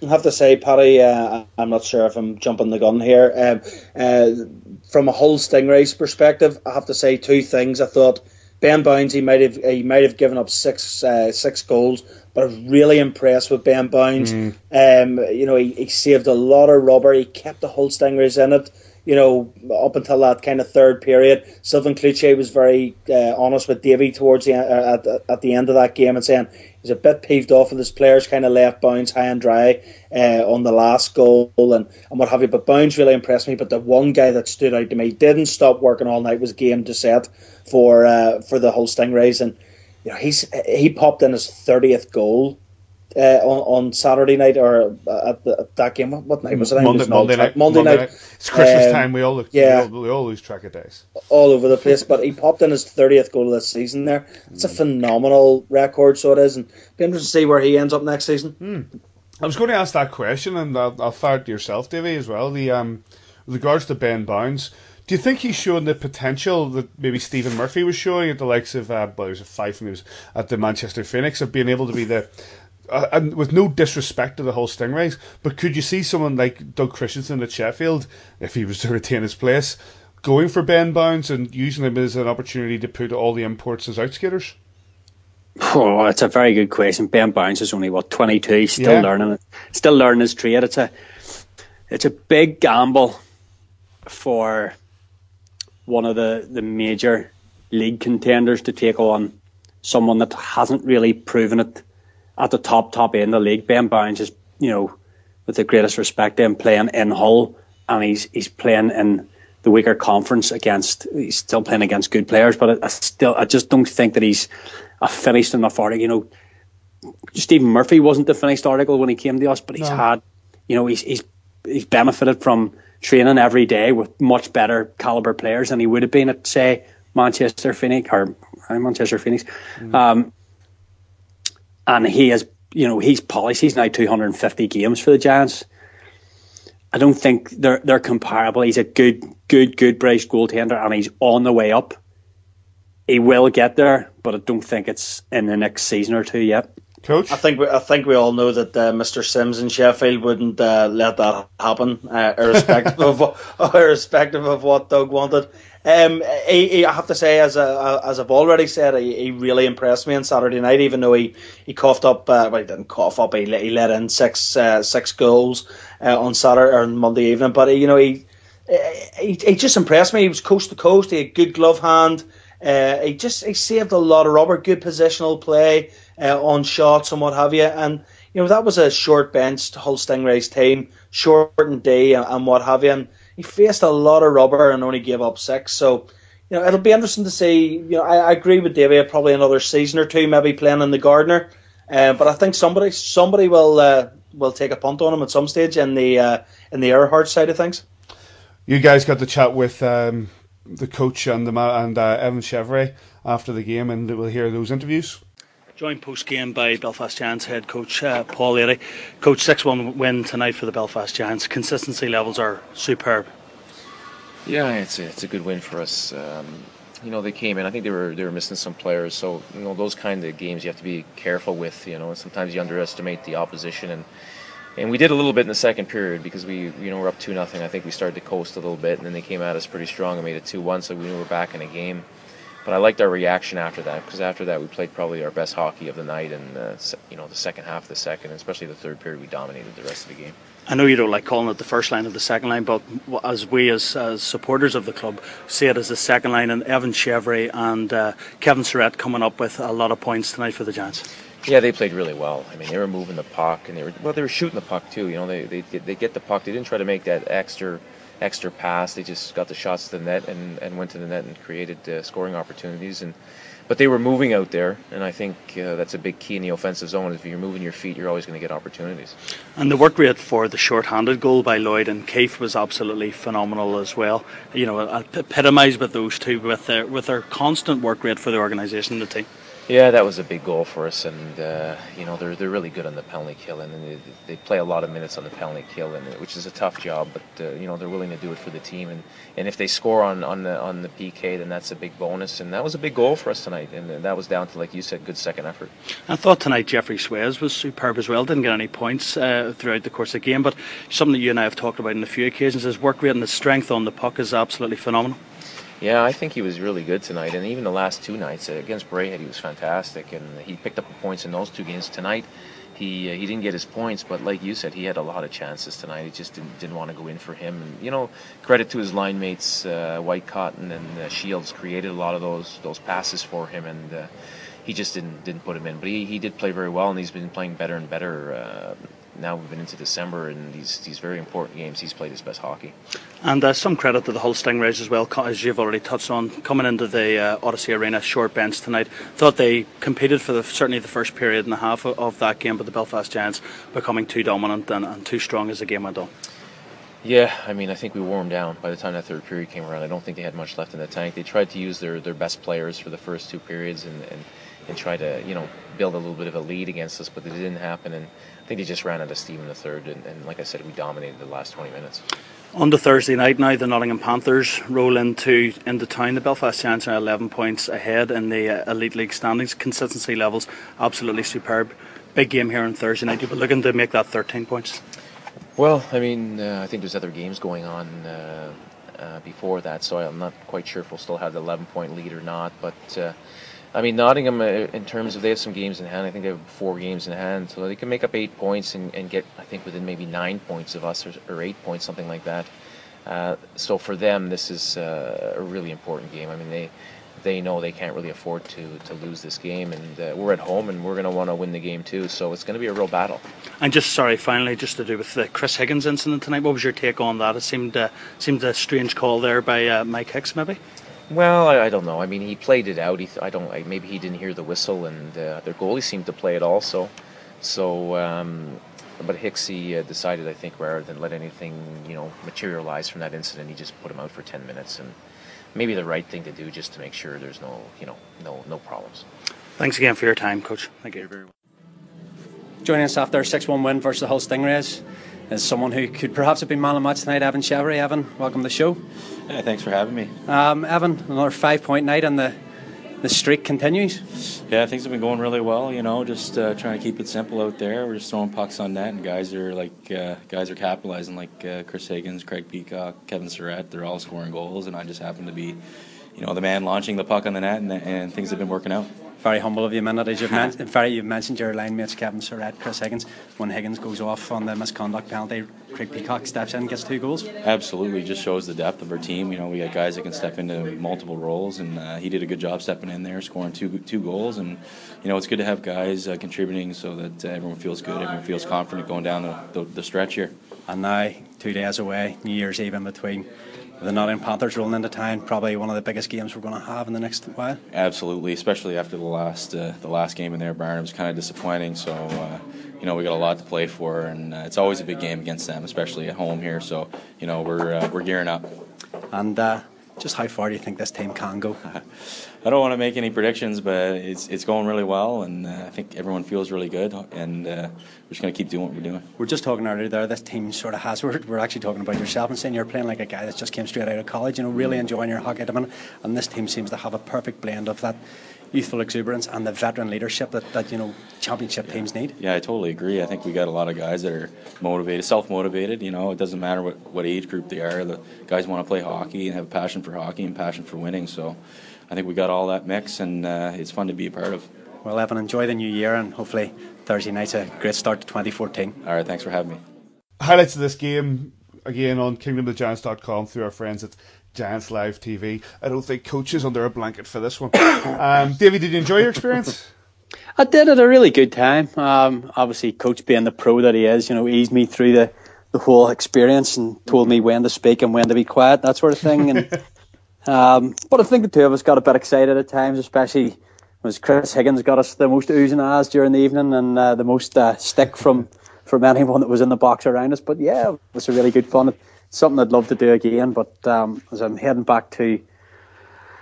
I have to say, Paddy, uh, I'm not sure if I'm jumping the gun here. Um, uh, from a Hull Stingrays perspective, I have to say two things. I thought Ben Bounds, he might have he might have given up six uh, six goals, but I was really impressed with Ben Bounds. Mm. Um, you know, he, he saved a lot of rubber. He kept the Hull Stingrays in it. You know, up until that kind of third period, Sylvain Cloutier was very uh, honest with Davy towards the uh, at, at the end of that game and saying he's a bit peeved off with his players kind of left Bounds high and dry uh, on the last goal and, and what have you. But Bounds really impressed me. But the one guy that stood out to me, didn't stop working all night, was Guillaume Doucet for uh, for the Hull Stingrays, and you know he's he popped in his thirtieth goal. Uh, on, on Saturday night or at, the, at that game, what, what night was it? Monday, Monday, night, Monday, Monday night. night. It's Christmas um, time. We all look, yeah, we all, we all lose track of days. All over the place. But he popped in his thirtieth goal of this season. There, it's mm. a phenomenal record. So it is, and be interested to see where he ends up next season. Mm. I was going to ask that question, and I'll, I'll fire it to yourself, Davey, as well. The um, with regards to Ben Bounds, do you think he's showing the potential that maybe Stephen Murphy was showing at the likes of, uh, well, he was a five, and he was at the Manchester Phoenix, of being able to be the Uh, and with no disrespect to the Hull Stingrays, but could you see someone like Doug Christensen at Sheffield, if he was to retain his place, going for Ben Bounds and using him as an opportunity to put all the imports as outskaters? Oh, it's a very good question. Ben Bounds is only what twenty-two. He's still yeah. learning it, still learning his trade. It's a, it's a big gamble for one of the, the major league contenders to take on someone that hasn't really proven it at the top, top end of the league. Ben Bounds is, you know, with the greatest respect to him, playing in Hull, and he's he's playing in the weaker conference against, he's still playing against good players, but I, I still, I just don't think that he's a finished enough article. You know, Stephen Murphy wasn't the finished article when he came to us, but he's no. had, you know, he's he's he's benefited from training every day with much better caliber players than he would have been at, say, Manchester Phoenix, or uh, Manchester Phoenix. Mm. Um, And he has, you know, he's polished. He's now two hundred fifty games for the Giants. I don't think they're they're comparable. He's a good, good, good British goaltender, and he's on the way up. He will get there, but I don't think it's in the next season or two yet. Coach, I think we, I think we all know that uh, Mister Sims in Sheffield wouldn't uh, let that happen, uh, irrespective of irrespective of what Doug wanted. Um, he, he, I have to say, as a, as I've already said, he, he really impressed me on Saturday night. Even though he, he coughed up, uh, well, he didn't cough up. He, he let in six uh, six goals uh, on Saturday or Monday evening. But you know, he, he he just impressed me. He was coast to coast. He had good glove hand. Uh, he just he saved a lot of rubber. Good positional play uh, on shots and what have you. And you know, that was a short benched Hull Stingrays team, shortened day and, and what have you. And he faced a lot of rubber and only gave up six. So, you know, it'll be interesting to see. You know, I, I agree with Davey. Probably another season or two, maybe playing in the Gardner. Uh, but I think somebody somebody will uh, will take a punt on him at some stage in the uh, in the Earhart side of things. You guys got to chat with um, the coach and the and uh, Evan Chevrolet after the game, and we'll hear those interviews. Joined post-game by Belfast Giants head coach uh, Paul Eadie. Coach, six one win tonight for the Belfast Giants. Consistency levels are superb. Yeah, it's a, it's a good win for us. Um, you know, they came in, I think they were they were missing some players, so you know, those kind of games you have to be careful with. You know, sometimes you underestimate the opposition, and and we did a little bit in the second period because we you know we're up two nothing. I think we started to coast a little bit, and then they came at us pretty strong and made it two one, so we knew we were back in a game. But I liked our reaction after that, because after that we played probably our best hockey of the night, and uh, you know the second half of the second, and especially the third period, we dominated the rest of the game. I know you don't like calling it the first line or the second line, but as we as, as supporters of the club see it as the second line, and Evan Chevrolet and uh, Kevin Surratt coming up with a lot of points tonight for the Giants. Yeah, they played really well. I mean, they were moving the puck, and they were well, they were shooting the puck too. You know, they they they get the puck. They didn't try to make that extra. extra pass. They just got the shots to the net and, and went to the net and created uh, scoring opportunities. And but they were moving out there, and I think uh, that's a big key in the offensive zone. If you're moving your feet, you're always going to get opportunities. And the work rate for the short-handed goal by Lloyd and Keefe was absolutely phenomenal as well. You know, epitomised with those two, with their with their constant work rate for the organisation and the team. Yeah, that was a big goal for us, and uh, you know they're they're really good on the penalty kill, and they, they play a lot of minutes on the penalty kill, and which is a tough job. But uh, you know they're willing to do it for the team, and, and if they score on, on the on the P K, then that's a big bonus, and that was a big goal for us tonight, and that was down to, like you said, good second effort. I thought tonight Jeffrey Swayze was superb as well. Didn't get any points uh, throughout the course of the game, but something that you and I have talked about on a few occasions, his work rate and his strength on the puck is absolutely phenomenal. Yeah, I think he was really good tonight, and even the last two nights uh, against Braehead, he was fantastic, and he picked up the points in those two games. Tonight, he uh, he didn't get his points, but like you said, he had a lot of chances tonight. He just didn't didn't want to go in for him, and you know, credit to his line mates, uh, White Cotton and uh, Shields created a lot of those those passes for him, and uh, he just didn't didn't put him in. But he, he did play very well, and he's been playing better and better. Uh, now we've been into December, and these these very important games, he's played his best hockey. And uh, some credit to the Hull Stingrays as well, as you've already touched on. Coming into the uh, Odyssey Arena short bench tonight, thought they competed for the, certainly the first period and a half of, of that game, but the Belfast Giants becoming too dominant and, and too strong as the game went on. Yeah, I mean, I think we wore them down by the time that third period came around. I don't think they had much left in the tank. They tried to use their, their best players for the first two periods and, and, and try to, you know, build a little bit of a lead against us, but it didn't happen, and I think they just ran out of steam in the third, and, and like I said, we dominated the last twenty minutes. On to Thursday night now, the Nottingham Panthers roll into into town. The Belfast Giants are eleven points ahead in the uh, Elite League standings. Consistency levels absolutely superb. Big game here on Thursday night. You'll be looking to make that thirteen points. Well, I mean, uh, I think there's other games going on uh, uh, before that, so I'm not quite sure if we'll still have the eleven point lead or not. But uh, I mean, Nottingham, uh, in terms of they have some games in hand, I think they have four games in hand, so they can make up eight points and, and get, I think, within maybe nine points of us, or, or eight points, something like that. Uh, so for them, this is uh, a really important game. I mean, they they know they can't really afford to to lose this game, and uh, we're at home, and we're going to want to win the game too. So it's going to be a real battle. And just sorry, finally, just to do with the Chris Higgins incident tonight, what was your take on that? It seemed uh, seemed a strange call there by uh, Mike Hicks, maybe. Well, I, I don't know. I mean, he played it out. He, I don't. I, maybe he didn't hear the whistle, and uh, their goalie seemed to play it also. So, um, but Hicksy uh, decided, I think, rather than let anything, you know, materialize from that incident, he just put him out for ten minutes, and maybe the right thing to do, just to make sure there's no, you know, no, no problems. Thanks again for your time, Coach. Thank you very much. Joining us after a six one win versus the Hull Stingrays is someone who could perhaps have been man of the match tonight, Evan Chevery. Evan, welcome to the show. Yeah, thanks for having me. Um, Evan, another five-point night and the the streak continues. Yeah, things have been going really well. You know, just uh, trying to keep it simple out there. We're just throwing pucks on net, and guys are like uh, guys are capitalizing, like uh, Chris Higgins, Craig Peacock, Kevin Surratt. They're all scoring goals, and I just happen to be, you know, the man launching the puck on the net, and, and things have been working out. Very humble of you, Minute. As you've, men- very, you've mentioned your line mates, Kevin Surratt, Chris Higgins. When Higgins goes off on the misconduct penalty, Craig Peacock steps in and gets two goals. Absolutely, just shows the depth of our team. You know, we got guys that can step into multiple roles, and uh, he did a good job stepping in there, scoring two two goals. And you know, it's good to have guys uh, contributing so that uh, everyone feels good, everyone feels confident going down the, the, the stretch here. And now, two days away, New Year's Eve in between. The Nottingham Panthers rolling into town, probably one of the biggest games we're going to have in the next while. Absolutely, especially after the last uh, the last game in there, Barn. It was kind of disappointing. So, uh, you know, we got a lot to play for, and uh, it's always a big game against them, especially at home here. So, you know, we're uh, we're gearing up. And uh, just how far do you think this team can go? I don't want to make any predictions, but it's it's going really well, and uh, I think everyone feels really good, and uh, we're just going to keep doing what we're doing. We're just talking earlier there, this team sort of has, we're, we're actually talking about yourself and saying you're playing like a guy that just came straight out of college, you know, really enjoying your hockey at the minute, and this team seems to have a perfect blend of that youthful exuberance and the veteran leadership that, that you know, championship yeah. teams need. Yeah, I totally agree. I think we got a lot of guys that are motivated, self-motivated. You know, it doesn't matter what, what age group they are. The guys want to play hockey and have a passion for hockey and passion for winning. So I think we got all that mix, and uh, it's fun to be a part of. Well, Evan, enjoy the new year, and hopefully Thursday night's a great start to twenty fourteen. All right, thanks for having me. Highlights of this game, again, on kingdom of the giants dot com through our friends at Giants Live T V. I don't think Coach is under a blanket for this one. um, Davey, did you enjoy your experience? I did. Had a really good time. Um, obviously, Coach being the pro that he is, you know, eased me through the, the whole experience and told me when to speak and when to be quiet, that sort of thing. And um, but I think the two of us got a bit excited at times, especially as Chris Higgins got us the most oohs and ahs during the evening, and uh, the most uh, stick from, from anyone that was in the box around us. But yeah, it was a really good fun. Something I'd love to do again, but um, as I'm heading back to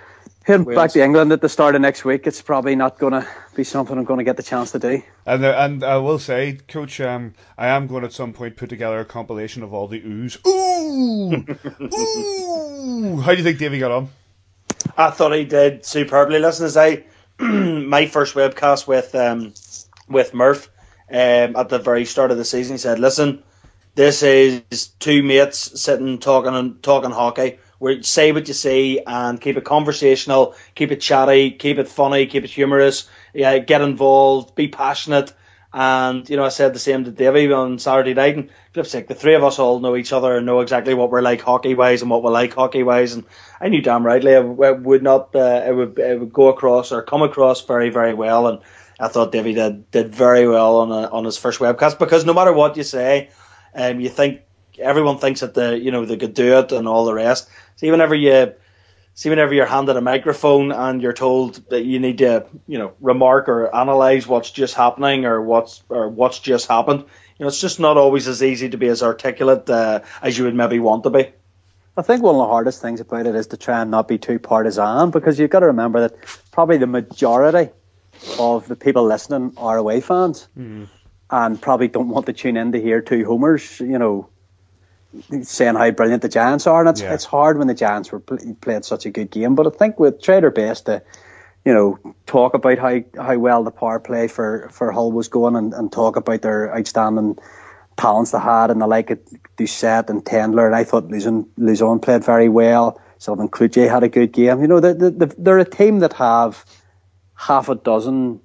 Heading Wales. back to England at the start of next week, it's probably not going to be something I'm going to get the chance to do. And uh, and I will say, Coach, um, I am going to at some point put together a compilation of all the oohs. Ooh! Ooh! How do you think Davy got on? I thought he did superbly. Listen, as I my first webcast with um, with Murph um, at the very start of the season, he said, "Listen, this is two mates sitting talking and talking hockey. We say what you see and keep it conversational, keep it chatty, keep it funny, keep it humorous. Yeah, get involved, be passionate." And you know, I said the same to Davey on Saturday night. And flip's sake, the three of us all know each other and know exactly what we're like hockey wise and what we like hockey wise. And I knew damn rightly it would not, uh, it would, it would go across or come across very, very well. And I thought Davey did did very well on a, on his first webcast, because no matter what you say, um, you think everyone thinks that the you know they could do it and all the rest. See, whenever you see whenever you're handed a microphone and you're told that you need to you know remark or analyse what's just happening or what's or what's just happened, you know it's just not always as easy to be as articulate uh, as you would maybe want to be. I think one of the hardest things about it is to try and not be too partisan, because you've got to remember that probably the majority of the people listening are away fans mm. and probably don't want to tune in to hear two homers, you know, saying how brilliant the Giants are. And it's, yeah. it's hard when the Giants were play, played such a good game. But I think we've tried our best to, you know, talk about how, how well the power play for, for Hull was going and, and talk about their outstanding talents they had and the like it Doucette and Tendler. And I thought Luzon, Luzon played very well. Sylvain Cloutier had a good game. You know, the, the, the, they're a team that have half a dozen,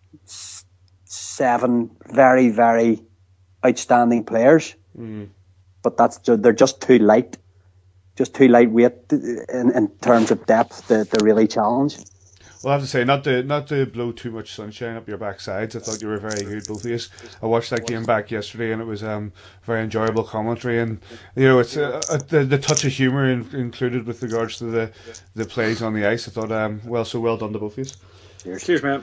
seven very, very outstanding players. Mm. But that's they're just too light, just too lightweight in, in terms of depth to, to really challenge. Well, I have to say, not to not to blow too much sunshine up your backsides. I thought you were very good, both of you. I watched that game back yesterday, and it was um very enjoyable commentary, and you know it's uh, uh, the the touch of humour in, included with regards to the the plays on the ice. I thought um well so well done to both of you. Cheers, cheers, man.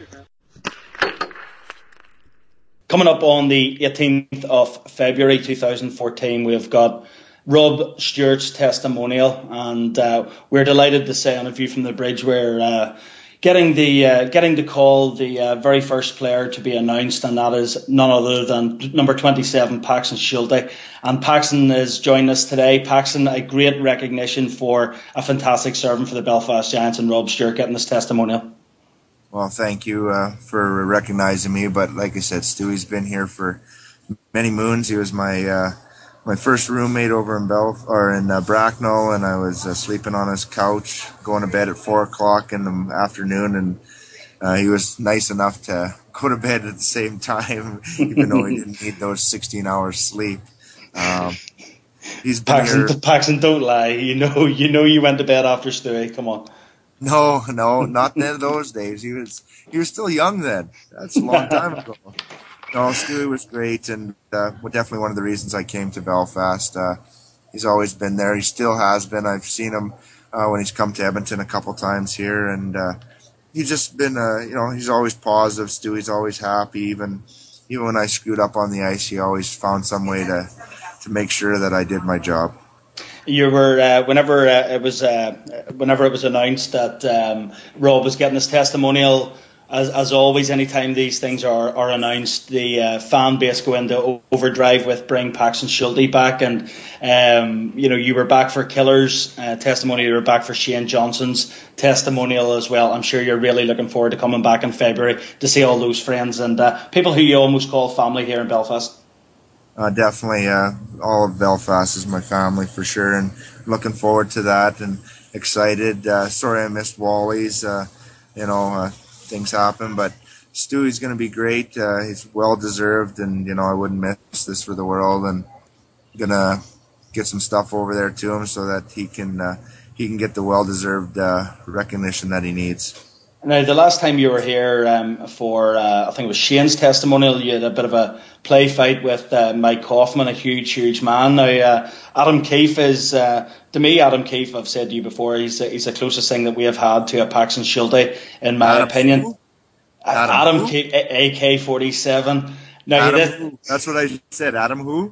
Coming up on the eighteenth of February two thousand fourteen, we've got Rob Stewart's testimonial, and uh, we're delighted to say on A View from the Bridge we're uh, getting the uh, getting to call the uh, very first player to be announced, and that is none other than number twenty-seven, Paxton Schulte. And Paxton is joining us today. Paxton, a great recognition for a fantastic servant for the Belfast Giants, and Rob Stewart getting this testimonial. Well, thank you uh, for recognizing me. But like I said, Stewie's been here for many moons. He was my uh, my first roommate over in Belf or in uh, Bracknell, and I was uh, sleeping on his couch, going to bed at four o'clock in the afternoon, and uh, he was nice enough to go to bed at the same time, even though he didn't need those sixteen hours sleep. Um, he's been Paxton, here. Paxton, don't lie. You know, you know, you went to bed after Stewie. Come on. No, no, not in those days. He was he was still young then. That's a long time ago. No, Stewie was great, and uh, definitely one of the reasons I came to Belfast. Uh, he's always been there. He still has been. I've seen him uh, when he's come to Edmonton a couple times here, and uh, he's just been, uh, you know, he's always positive. Stewie's always happy. Even even when I screwed up on the ice, he always found some way to to make sure that I did my job. You were uh, whenever uh, it was uh, whenever it was announced that um, Rob was getting his testimonial. As as always, anytime these things are, are announced, the uh, fan base go into overdrive with bring Paxton Schulte back, and um, you know you were back for Killer's uh, testimony, you were back for Shane Johnson's testimonial as well. I'm sure you're really looking forward to coming back in February to see all those friends and uh, people who you almost call family here in Belfast. Uh, definitely, uh, all of Belfast is my family for sure, and looking forward to that and excited. Uh, sorry I missed Wally's, uh, you know, uh, things happen, but Stewie's going to be great. Uh, he's well deserved, and you know I wouldn't miss this for the world. And gonna get some stuff over there to him so that he can uh, he can get the well deserved uh, recognition that he needs. Now, the last time you were here um, for, uh, I think it was Shane's testimonial, you had a bit of a play fight with uh, Mike Kaufman, a huge, huge man. Now, uh, Adam Keefe is, uh, to me, Adam Keefe, I've said to you before, he's, he's the closest thing that we have had to a Paxton Schulte, in my Adam opinion. Who? Adam, Adam Keefe, A K forty-seven. Now, Adam you did, who? That's what I said. Adam who?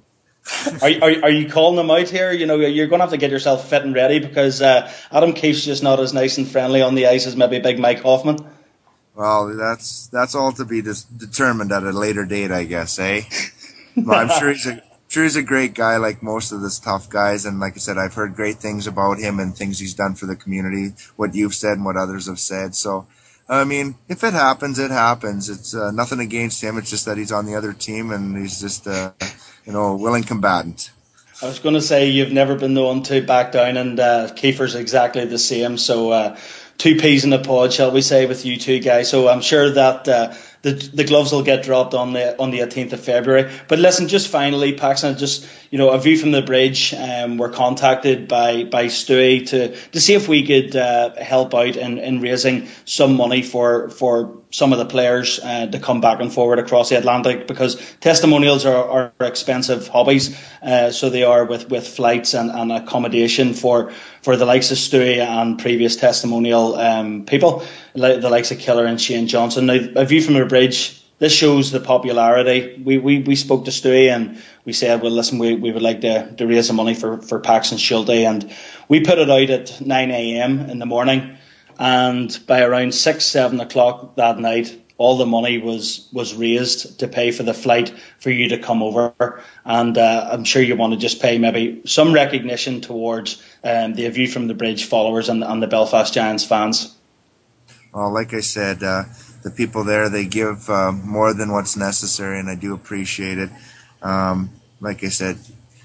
Are, are are you calling them out here? You know, you're going to have to get yourself fit and ready because uh, Adam Keefe's just not as nice and friendly on the ice as maybe Big Mike Hoffman. Well, that's that's all to be dis- determined at a later date, I guess, eh? Well, I'm sure he's a sure he's a great guy, like most of the tough guys, and like I said, I've heard great things about him and things he's done for the community. What you've said and what others have said. So, I mean, if it happens, it happens. It's uh, nothing against him. It's just that he's on the other team and he's just, uh, you know, a willing combatant. I was going to say you've never been known to back down, and uh, Kiefer's exactly the same. So uh, two peas in a pod, shall we say, with you two guys. So I'm sure that uh, the the gloves will get dropped on the on the eighteenth of February. But listen, just finally, Paxton, just you know, a view from the bridge. Um, we're contacted by by Stewie to to see if we could uh, help out in, in raising some money for for some of the players uh, to come back and forward across the Atlantic, because testimonials are, are expensive hobbies. Uh, so they are with, with flights and, and accommodation for, for the likes of Stewie and previous testimonial um, people, like the likes of Killer and Shane Johnson. Now, a view from a bridge, this shows the popularity. We, we, we spoke to Stewie and we said, well, listen, we, we would like to, to raise some money for, for Paxton Schulte, and we put it out at nine a.m. in the morning. And by around six, seven o'clock that night, all the money was, was raised to pay for the flight for you to come over. And uh, I'm sure you want to just pay maybe some recognition towards um, the View from the Bridge followers and, and the Belfast Giants fans. Well, like I said, uh, the people there, they give uh, more than what's necessary, and I do appreciate it. Um, like I said,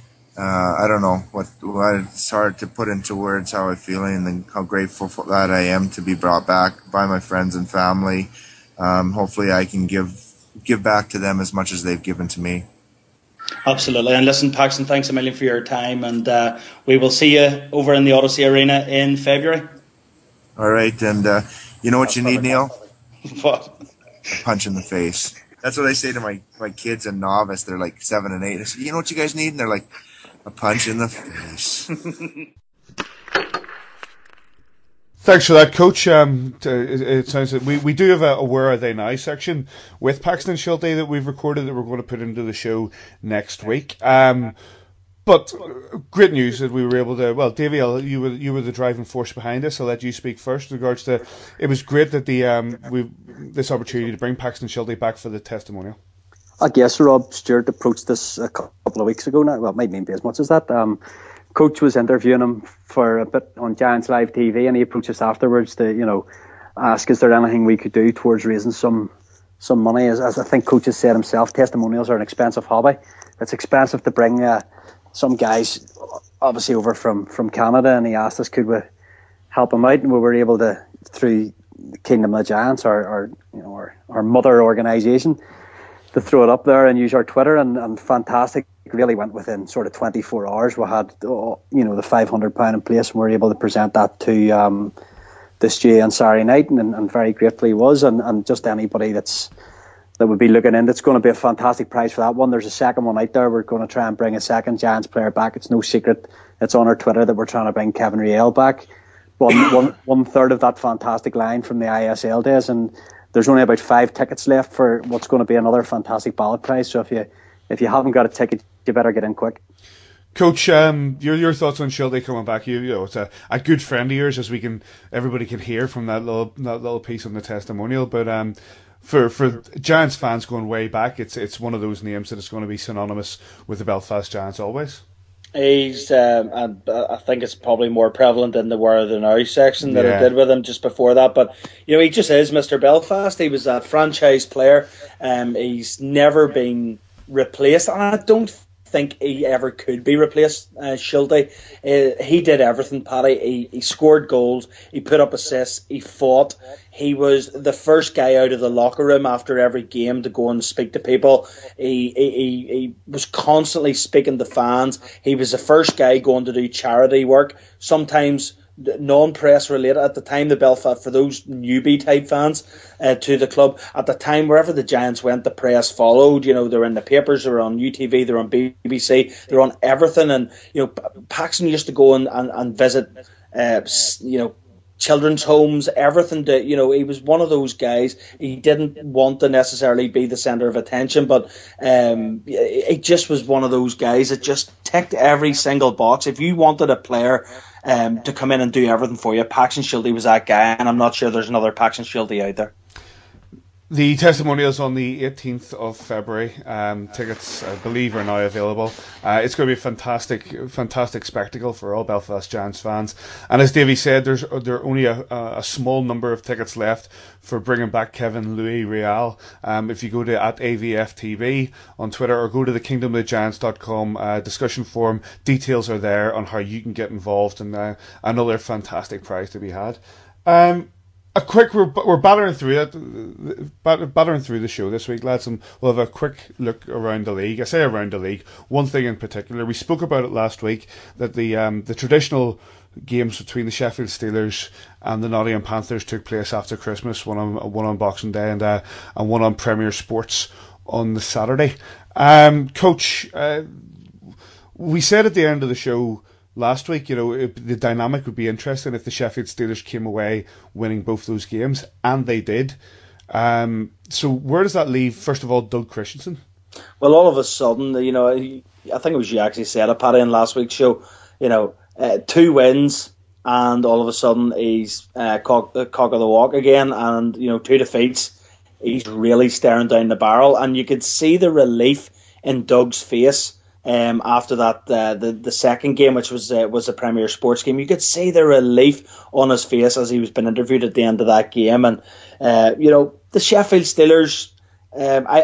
Uh, I don't know what, what it's hard to put into words how I'm feeling and how grateful for that I am to be brought back by my friends and family. Um, hopefully I can give give back to them as much as they've given to me. Absolutely. And listen, Paxton, thanks a million for your time, and uh, we will see you over in the Odyssey Arena in February. All right, and uh, you know what you need, Neil? What? A punch in the face. That's what I say to my, my kids in novice. They're like seven and eight. I say, you know what you guys need? And they're like, a punch in the face. Thanks for that, Coach. Um, it, it sounds like we, we do have a, a Where Are They Now section with Paxton Schulte that we've recorded that we're going to put into the show next week. Um, but uh, great news that we were able to. Well, Davey, you were you were the driving force behind this. I'll let you speak first. In regards to, it was great that the um we this opportunity to bring Paxton Schulte back for the testimonial. I guess Rob Stewart approached this a couple of weeks ago now. Well, it might be as much as that. Um, Coach was interviewing him for a bit on Giants Live T V, and he approached us afterwards to, you know, ask, is there anything we could do towards raising some some money? As, as I think Coach has said himself, testimonials are an expensive hobby. It's expensive to bring uh, some guys, obviously, over from, from Canada, and he asked us, could we help him out? And we were able to, through the Kingdom of the Giants, our, our, you know, our, our mother organisation, to throw it up there and use our Twitter, and, and fantastic. It really went within sort of twenty-four hours. We had, you know, the five hundred pounds in place, and we were able to present that to um, this J on Saturday night, and, and very grateful he was, and, and just anybody that's that would be looking in. It's going to be a fantastic prize for that one. There's a second one out there. We're going to try and bring a second Giants player back. It's no secret. It's on our Twitter that we're trying to bring Kevin Riel back. One, one, one third of that fantastic line from the I S L days, and there's only about five tickets left for what's going to be another fantastic ballot prize. So if you if you haven't got a ticket, you better get in quick. Coach, um, your your thoughts on Schulte coming back? You, you know, it's a, a good friend of yours, as we can everybody can hear from that little that little piece on the testimonial. But um, for for Giants fans going way back, it's it's one of those names that is going to be synonymous with the Belfast Giants always. He's, um, and I think it's probably more prevalent in the Where Are They Now section that yeah. I did with him just before that. But, you know, he just is Mister Belfast. He was a franchise player. Um, he's never been replaced, and I don't think he ever could be replaced. Uh, Schulte, uh, he did everything, Paddy. He, he scored goals, he put up assists, he fought. He was the first guy out of the locker room after every game to go and speak to people. He he, he, he was constantly speaking to fans. He was the first guy going to do charity work, sometimes non-press related. At the time, the Belfast, for those newbie type fans uh, to the club, at the time, wherever the Giants went, the press followed. You know, they were in the papers, they were on U T V, they were on B B C, they were on everything. And, you know, Paxton used to go and, and, and visit, uh, you know, children's homes, everything. To, you know, he was one of those guys. He didn't want to necessarily be the centre of attention, but um, it just was one of those guys that just ticked every single box. If you wanted a player um, to come in and do everything for you, Paxton Schulte was that guy, and I'm not sure there's another Paxton Schulte out there. The testimonials on the eighteenth of February. Um, tickets, I believe, are now available. Uh, it's going to be a fantastic, fantastic spectacle for all Belfast Giants fans. And as Davey said, there's there are only a, a small number of tickets left for bringing back Kevin Louis Real. Um, if you go to at A V F T V on Twitter or go to the kingdom of the giants dot com uh, discussion forum, details are there on how you can get involved, and uh, another fantastic prize to be had. Um, A quick, we're, we're battering through it, battering through the show this week, lads, and we'll have a quick look around the league. I say around the league. One thing in particular, we spoke about it last week, that the um, the traditional games between the Sheffield Steelers and the Nottingham Panthers took place after Christmas, one on one on Boxing Day and uh, and one on Premier Sports on the Saturday. Um, Coach, uh, we said at the end of the show last week, you know, it, the dynamic would be interesting if the Sheffield Steelers came away winning both those games, and they did. Um, so where does that leave, first of all, Doug Christensen? Well, all of a sudden, you know, I think it was you actually said it, Paddy, in last week's show, you know, uh, two wins, and all of a sudden he's uh, cock, uh, cock of the walk again, and, you know, two defeats. He's really staring down the barrel, and you could see the relief in Doug's face. Um, after that, uh, the the second game, which was uh, was a Premier Sports game, you could see the relief on his face as he was being interviewed at the end of that game. And uh, you know, the Sheffield Steelers, um, I,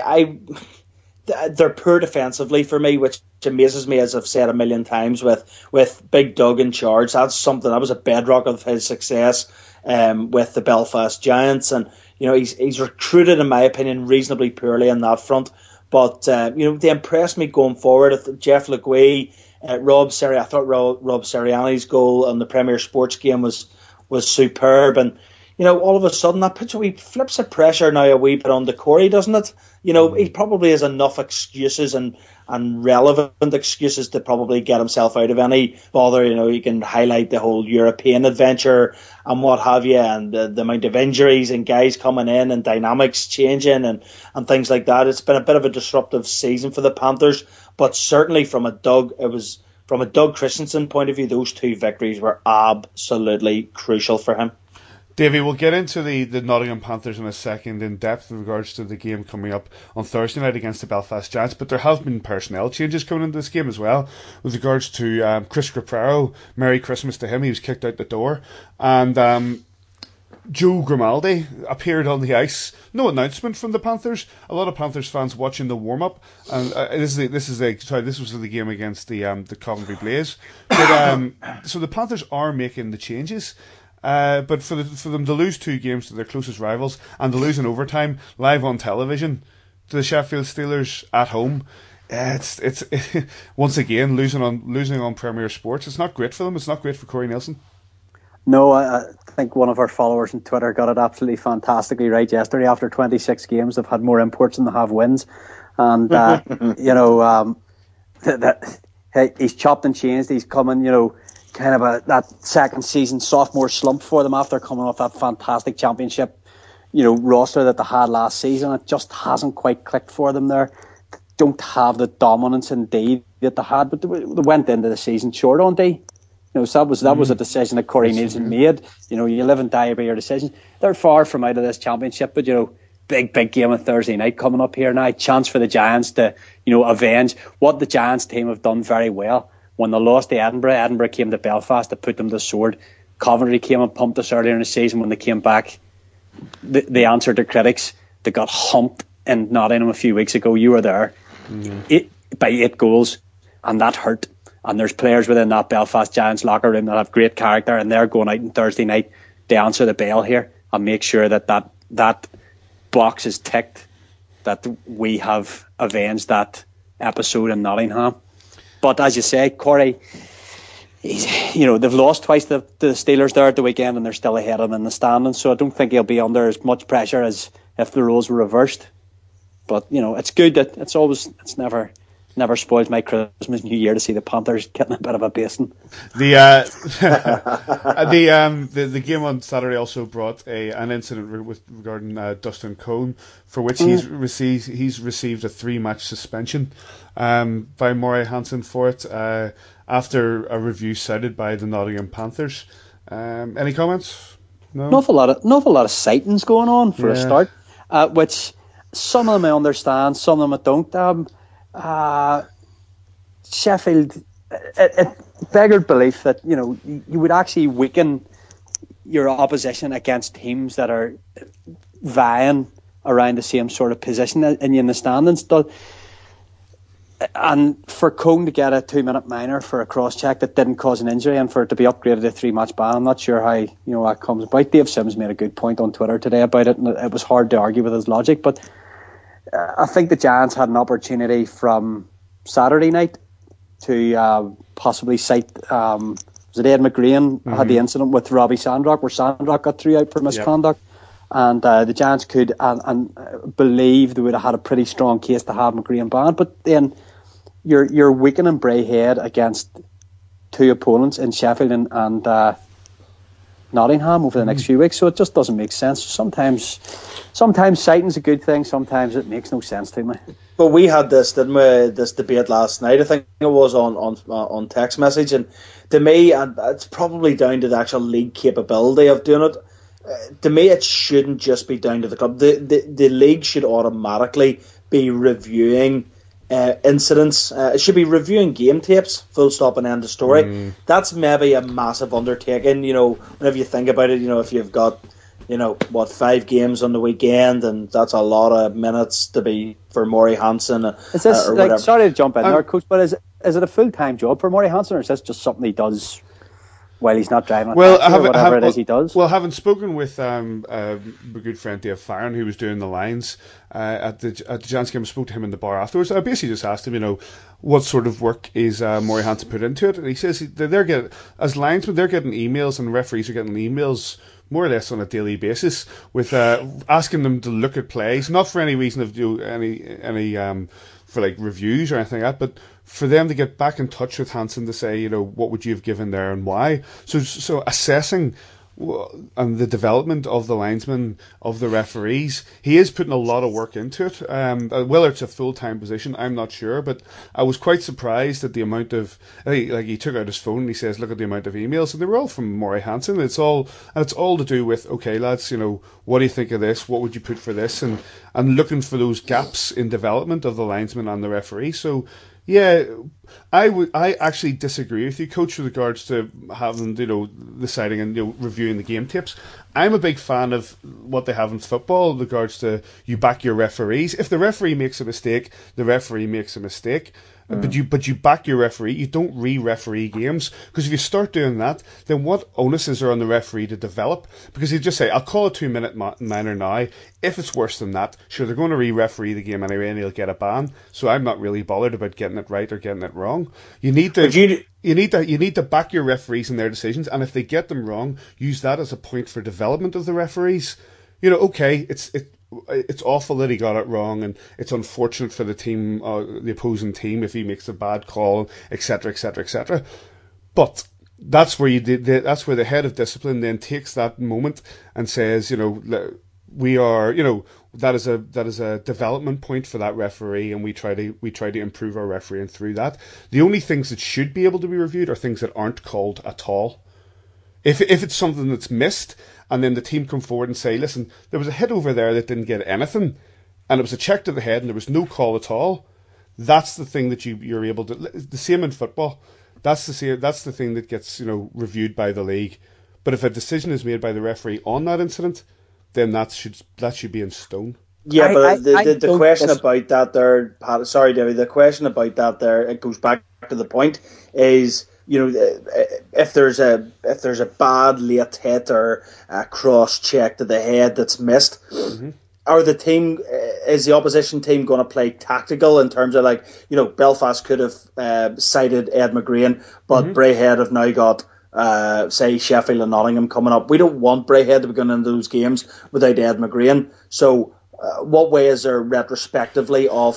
I they're poor defensively for me, which amazes me, as I've said a million times. With with Big Doug in charge, that's something that was a bedrock of his success um, with the Belfast Giants. And you know, he's he's recruited, in my opinion, reasonably poorly on that front. But, uh, you know, they impressed me going forward. Jeff Legui, uh, Rob Seri- I thought Rob, Rob Sirianni's goal on the Premier Sports game was was superb. And, you know, all of a sudden that puts a wee flips of pressure now a wee bit on the Corey, doesn't it? You know, he probably has enough excuses and, and relevant excuses to probably get himself out of any bother. You know, he can highlight the whole European adventure and what have you, and the, the amount of injuries and guys coming in and dynamics changing and, and things like that. It's been a bit of a disruptive season for the Panthers, but certainly from a Doug, it was from a Doug Christensen point of view, those two victories were absolutely crucial for him. Davey, we'll get into the, the Nottingham Panthers in a second in depth with regards to the game coming up on Thursday night against the Belfast Giants, but there have been personnel changes coming into this game as well with regards to um, Chris Grappero. Merry Christmas to him, he was kicked out the door, and um, Joe Grimaldi appeared on the ice. No announcement from the Panthers. A lot of Panthers fans watching the warm-up, and uh, this is a, this is a sorry this was the game against the um, the Coventry Blaze. But um, so the Panthers are making the changes. Uh, but for the, for them to lose two games to their closest rivals and to lose in overtime live on television to the Sheffield Steelers at home, uh, it's it's it, once again losing on losing on Premier Sports. It's not great for them. It's not great for Corey Nielsen. No, I, I think one of our followers on Twitter got it absolutely fantastically right yesterday. After twenty-six games, they've had more imports than they have wins, and uh, you know, um, th- that hey, he's chopped and changed. He's coming, you know. Kind of a that second season sophomore slump for them after coming off that fantastic championship, you know, roster that they had last season. It just hasn't quite clicked for them there. They don't have the dominance indeed that they had, but they went into the season short on D. You know, so that was that mm. was a decision that Corey Nielsen made. You know, you live and die by your decisions. They're far from out of this championship, but you know, big big game on Thursday night coming up here now. Chance for the Giants to, you know, avenge what the Giants team have done very well. When they lost to Edinburgh, Edinburgh came to Belfast to put them to the sword. Coventry came and pumped us earlier in the season. When they came back, they, they answered their critics. They got humped in Nottingham a few weeks ago. You were there. Mm-hmm. Eight, by eight goals, and that hurt. And there's players within that Belfast Giants locker room that have great character, and they're going out on Thursday night to answer the bell here and make sure that that, that box is ticked, that we have avenged that episode in Nottingham. But as you say, Corey, he's, you know, they've lost twice to the Steelers there at the weekend, and they're still ahead of them in the standings. So I don't think he'll be under as much pressure as if the roles were reversed. But you know, it's good that it's always, it's never, never spoils my Christmas New Year to see the Panthers getting a bit of a basing. The uh, the um the, the game on Saturday also brought a an incident re- with regarding uh, Dustin Cohn, for which mm. he's received he's received a three match suspension um by Moray Hansen for it uh, after a review cited by the Nottingham Panthers. Um, any comments? No. Not a lot of not a lot of sightings going on for yeah. a start, uh, which some of them I understand, some of them I don't. Um, Uh, Sheffield, it, it beggared belief that, you know, you would actually weaken your opposition against teams that are vying around the same sort of position in, in the standings. And for Cone to get a two-minute minor for a cross-check that didn't cause an injury, and for it to be upgraded to a three-match ban, I'm not sure how, you know, that comes about. Dave Sims made a good point on Twitter today about it, and it was hard to argue with his logic, but I think the Giants had an opportunity from Saturday night to uh, possibly cite, um, was it Ed McGrane mm-hmm. had the incident with Robbie Sandrock, where Sandrock got through out for misconduct, yep. and uh, the Giants could and, and uh, believe they would have had a pretty strong case to have McGrane banned. But then you're you're weakening Bray Head against two opponents in Sheffield and, and uh, Nottingham over the next few weeks, so it just doesn't make sense. Sometimes sometimes citing's a good thing, sometimes it makes no sense to me. But we had this, didn't we, this debate last night, I think it was on on, on text message, and to me, and it's probably down to the actual league capability of doing it. Uh, to me, it shouldn't just be down to the club. The, the, the league should automatically be reviewing Uh, incidents. Uh, it should be reviewing game tapes, full stop and end of story. Mm. That's maybe a massive undertaking, you know, whenever you think about it, you know, if you've got, you know, what, five games on the weekend, and that's a lot of minutes to be for Moray Hansen. Uh, is this, or like, whatever. Sorry to jump in um, there, Coach, but is, is it a full-time job for Moray Hansen, or is this just something he does while he's not driving a well, taxi, have, or whatever have, it is he does? Well, having spoken with um, uh, my good friend Dave Farron, who was doing the lines uh, at the at the Giants game, I spoke to him in the bar afterwards. I basically just asked him, you know, what sort of work is uh, Moray Hansen put into it, and he says they're getting, as linesmen, they're getting emails, and referees are getting emails more or less on a daily basis with uh, asking them to look at plays, not for any reason of do any any um, for like reviews or anything like that, but for them to get back in touch with Hansen to say, you know, what would you have given there and why. So, so assessing and the development of the linesmen, of the referees, he is putting a lot of work into it. Um, whether it's a full-time position, I'm not sure, but I was quite surprised at the amount of, like, he took out his phone and he says, look at the amount of emails, and they were all from Moray Hansen. It's all, and it's all to do with, okay, lads, you know, what do you think of this? What would you put for this? And, and looking for those gaps in development of the linesmen and the referee. So, yeah, I would. I actually disagree with you, Coach, with regards to having, you know, deciding and, you know, reviewing the game tapes. I'm a big fan of what they have in football with regards to you back your referees. If the referee makes a mistake, the referee makes a mistake. Mm. But you but you back your referee. You don't re-referee games, because if you start doing that, then what onus is there on the referee to develop? Because you just say, I'll call a two-minute minor now. If it's worse than that, sure, they're going to re-referee the game anyway and he'll get a ban. So I'm not really bothered about getting it right or getting it wrong. You need to you, you need to you need to back your referees in their decisions, and if they get them wrong, use that as a point for development of the referees. You know, okay, it's it. It's awful that he got it wrong, and it's unfortunate for the team, uh, the opposing team, if he makes a bad call, et cetera, et cetera, et cetera. But that's where you did. That's where the head of discipline then takes that moment and says, you know, we are, you know, that is a that is a development point for that referee, and we try to we try to improve our refereeing through that. The only things that should be able to be reviewed are things that aren't called at all. If if it's something that's missed, and then the team come forward and say, listen, there was a hit over there that didn't get anything, and it was a check to the head and there was no call at all, that's the thing that you, you're able to... The same in football. That's the same, that's the thing that gets, you know, reviewed by the league. But if a decision is made by the referee on that incident, then that should that should be in stone. Yeah, I, but I, the, I the, the question dis- about that there... Sorry, Debbie, the question about that there, it goes back to the point, is... You know, if there's a if there's a bad late hit or a cross check to the head that's missed, mm-hmm. are the team is the opposition team going to play tactical in terms of, like, you know, Belfast could have uh, cited Ed McGrane, but mm-hmm. Braehead have now got uh, say Sheffield and Nottingham coming up. We don't want Braehead to be going into those games without Ed McGrane. So, uh, what way is there retrospectively of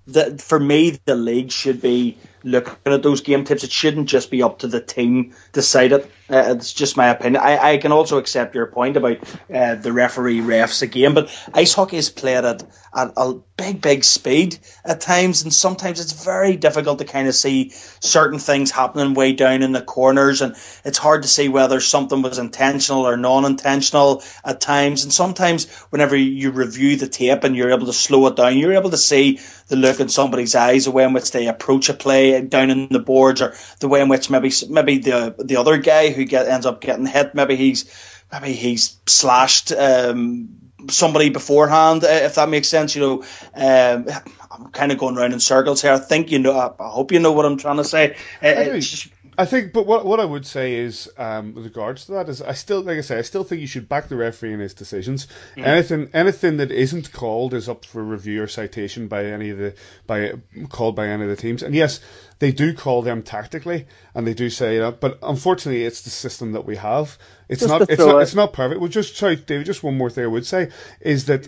that for me, the league should be looking at those game tips. It shouldn't just be up to the team to decide it. Uh, it's just my opinion. I, I can also accept your point about uh, the referee refs again, but ice hockey is played at, at a big, big speed at times, and sometimes it's very difficult to kind of see certain things happening way down in the corners, and it's hard to see whether something was intentional or non-intentional at times. And sometimes whenever you review the tape and you're able to slow it down, you're able to see the look in somebody's eyes, the way in which they approach a play down in the boards, or the way in which maybe maybe the the other guy who get ends up getting hit, maybe he's maybe he's slashed um, somebody beforehand, if that makes sense. You know, um, I'm kind of going around in circles here. I think you know. I hope you know what I'm trying to say. I, just, I think, but what what I would say is, um, with regards to that, is I still, like I say, I still think you should back the referee in his decisions. Mm. Anything anything that isn't called is up for review or citation by any of the by called by any of the teams. And yes, they do call them tactically, and they do say that. But unfortunately, it's the system that we have. It's just not. It's not. It. It's not perfect. Well, just sorry, David. Just one more thing I would say is that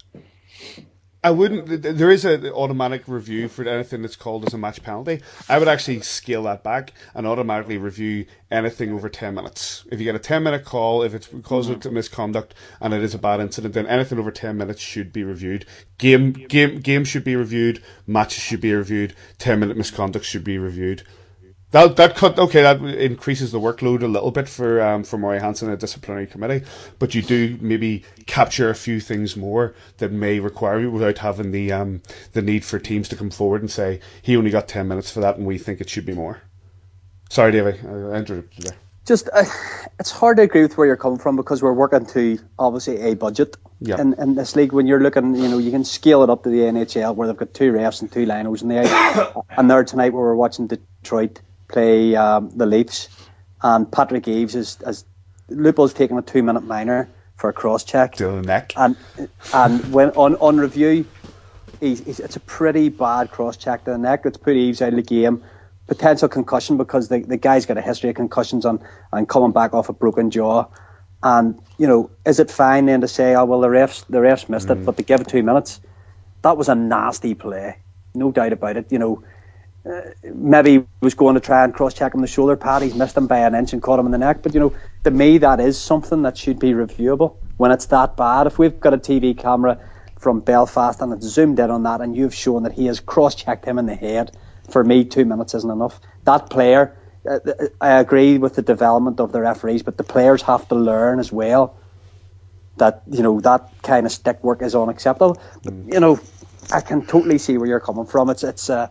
I wouldn't. There is an automatic review for anything that's called as a match penalty. I would actually scale that back and automatically review anything over ten minutes. If you get a ten minute call, if it's because mm-hmm. of misconduct and it is a bad incident, then anything over ten minutes should be reviewed. Game game games should be reviewed. Matches should be reviewed. Ten minute misconduct should be reviewed. That that cut okay. That increases the workload a little bit for um for Murray Hansen and the disciplinary committee, but you do maybe capture a few things more that may require you without having the um the need for teams to come forward and say he only got ten minutes for that and we think it should be more. Sorry, David, I interrupted you there. Just uh, it's hard to agree with where you're coming from because we're working to obviously a budget. Yeah. In, in this league, when you're looking, you know, you can scale it up to the N H L where they've got two refs and two linos, and they and there tonight where we're watching Detroit play um, the Leafs, and Patrick Eaves is as Lupul's taking a two minute minor for a cross check to the neck, and and when on on review, he's, he's, it's a pretty bad cross check to the neck. It's put Eaves out of the game, potential concussion because the the guy's got a history of concussions on and coming back off a broken jaw. And you know, is it fine then to say, oh well, the refs the refs missed mm. it, but they give it two minutes? That was a nasty play, no doubt about it. You know. Uh, maybe he was going to try and cross-check him the shoulder pad. He's missed him by an inch and caught him in the neck. But, you know, to me, that is something that should be reviewable when it's that bad. If we've got a T V camera from Belfast and it's zoomed in on that and you've shown that he has cross-checked him in the head, for me, two minutes isn't enough. That player, uh, I agree with the development of the referees, but the players have to learn as well that, you know, that kind of stick work is unacceptable. Mm. You know, I can totally see where you're coming from. It's, it's, uh,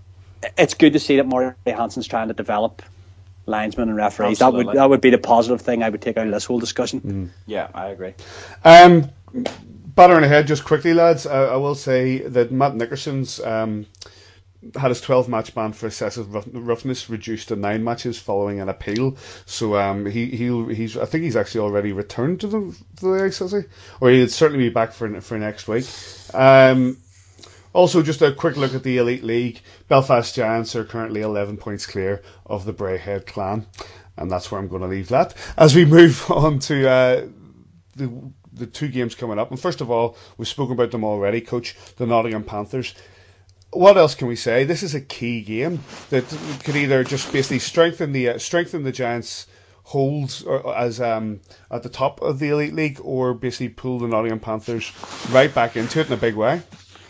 It's good to see that Murray Hansen's trying to develop linesmen and referees. Absolutely. That would that would be the positive thing I would take out of this whole discussion. Mm. Yeah, I agree. Um, battering ahead just quickly, lads. I, I will say that Matt Nickerson's um, had his twelve match ban for excessive rough, roughness reduced to nine matches following an appeal. So um, he he he's I think he's actually already returned to the to the ice, has he? Or he'd certainly be back for for next week. Um. Also, just a quick look at the Elite League. Belfast Giants are currently eleven points clear of the Braehead clan. And that's where I'm going to leave that. As we move on to uh, the the two games coming up. And first of all, we've spoken about them already, Coach, the Nottingham Panthers. What else can we say? This is a key game that could either just basically strengthen the uh, strengthen the Giants' holds or, as um, at the top of the Elite League, or basically pull the Nottingham Panthers right back into it in a big way.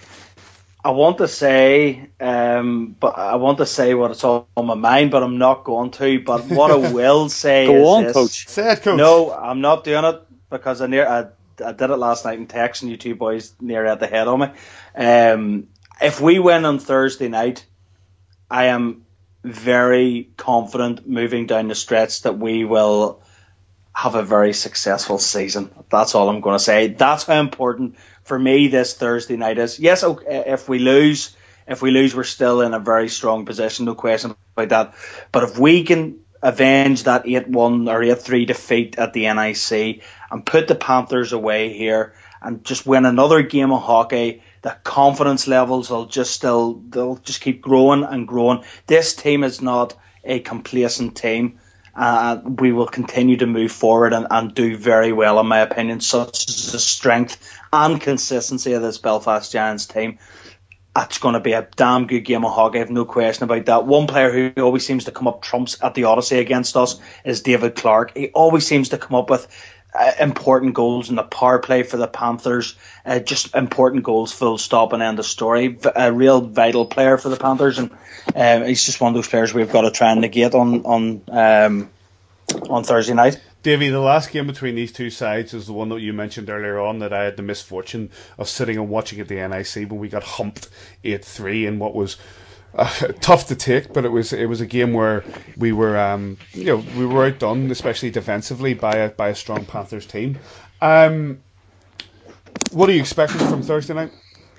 I want to say, um, but I want to say what it's on my mind, but I'm not going to. But what I will say Go is on, this. Coach. Say it, Coach. No, I'm not doing it because I near I, I did it last night in text, and you two boys near at the head on me. Um, if we win on Thursday night, I am very confident moving down the stretch that we will have a very successful season. That's all I'm going to say. That's how important for me this Thursday night is. Yes, okay, if we lose, if we lose, we're still in a very strong position, no question about that. But if we can avenge that eight one or eight three defeat at the N I C and put the Panthers away here and just win another game of hockey, the confidence levels will just still, they'll just keep growing and growing. This team is not a complacent team. Uh, we will continue to move forward and, and do very well, in my opinion. Such is the strength and consistency of this Belfast Giants team. it's going to be a damn good game of hockey. I have no question about that. One player who always seems to come up trumps at the Odyssey against us is David Clark. He always seems to come up with uh, important goals in the power play for the Panthers. Uh, just important goals, full stop and end of story. A real vital player for the Panthers, and um, he's just one of those players we've got to try and negate on on um, on Thursday night. Davey, the last game between these two sides is the one that you mentioned earlier on that I had the misfortune of sitting and watching at the N I C when we got humped eight three in what was uh, tough to take, but it was it was a game where we were um, you know we were outdone, especially defensively, by a by a strong Panthers team. Um, what are you expecting from Thursday night?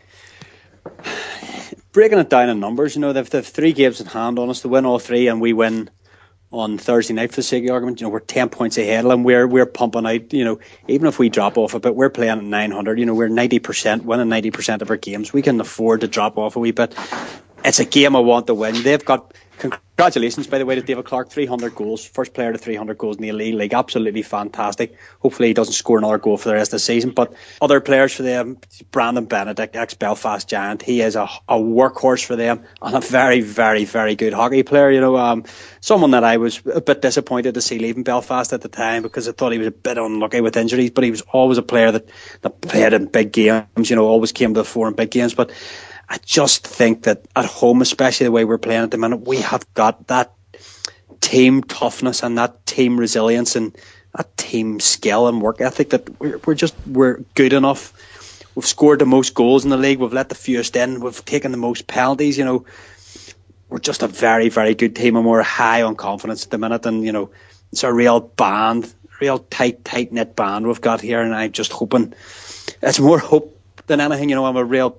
Breaking it down in numbers, you know, they've, they've three games in hand on us to win all three, and we win on Thursday night for the sake of argument. You know, we're ten points ahead of them. We're we're pumping out, you know, even if we drop off a bit, we're playing at nine hundred. You know, we're ninety percent, winning ninety percent of our games. We can afford to drop off a wee bit. It's a game I want to win. They've got, congratulations, by the way, to David Clark, three hundred goals. First player to three hundred goals in the Elite League. Absolutely fantastic. Hopefully he doesn't score another goal for the rest of the season. But other players for them, Brandon Benedict, ex-Belfast Giant, he is a, a workhorse for them and a very, very, very good hockey player. You know, um, someone that I was a bit disappointed to see leaving Belfast at the time because I thought he was a bit unlucky with injuries, but he was always a player that, that played in big games, you know, always came to the fore in big games. But I just think that at home, especially the way we're playing at the minute, we have got that team toughness and that team resilience and that team skill and work ethic that we're, we're just we're good enough. We've scored the most goals in the league. We've let the fewest in. We've taken the most penalties. You know, we're just a very, very good team, and we're high on confidence at the minute. And you know, it's a real band, real tight, tight knit band we've got here. And I'm just hoping it's more hope than anything. You know, I'm a real.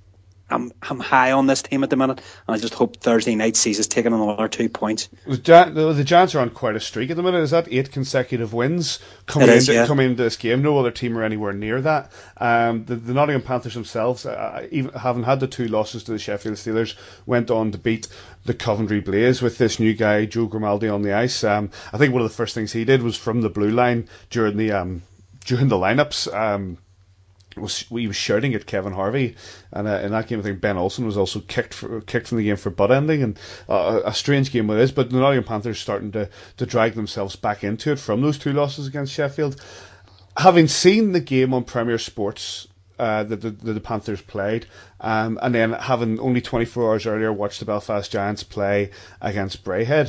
I'm I'm high on this team at the minute, and I just hope Thursday night sees us taking another two points. The, the Giants are on quite a streak at the minute. Is that eight consecutive wins coming, is, into, yeah. coming into this game? No other team are anywhere near that. Um, the, the Nottingham Panthers themselves, uh, even having had the two losses to the Sheffield Steelers, went on to beat the Coventry Blaze with this new guy, Joe Grimaldi, on the ice. Um, I think one of the first things he did was from the blue line during the um, during the lineups. Um, Was he was shouting at Kevin Harvey, and uh, in that game I think Ben Olsen was also kicked for, kicked from the game for butt ending, and uh, a strange game it is. But the Nottingham Panthers starting to, to drag themselves back into it from those two losses against Sheffield. Having seen the game on Premier Sports uh, that the, the, the Panthers played, um, and then having only twenty-four hours earlier watched the Belfast Giants play against Braehead,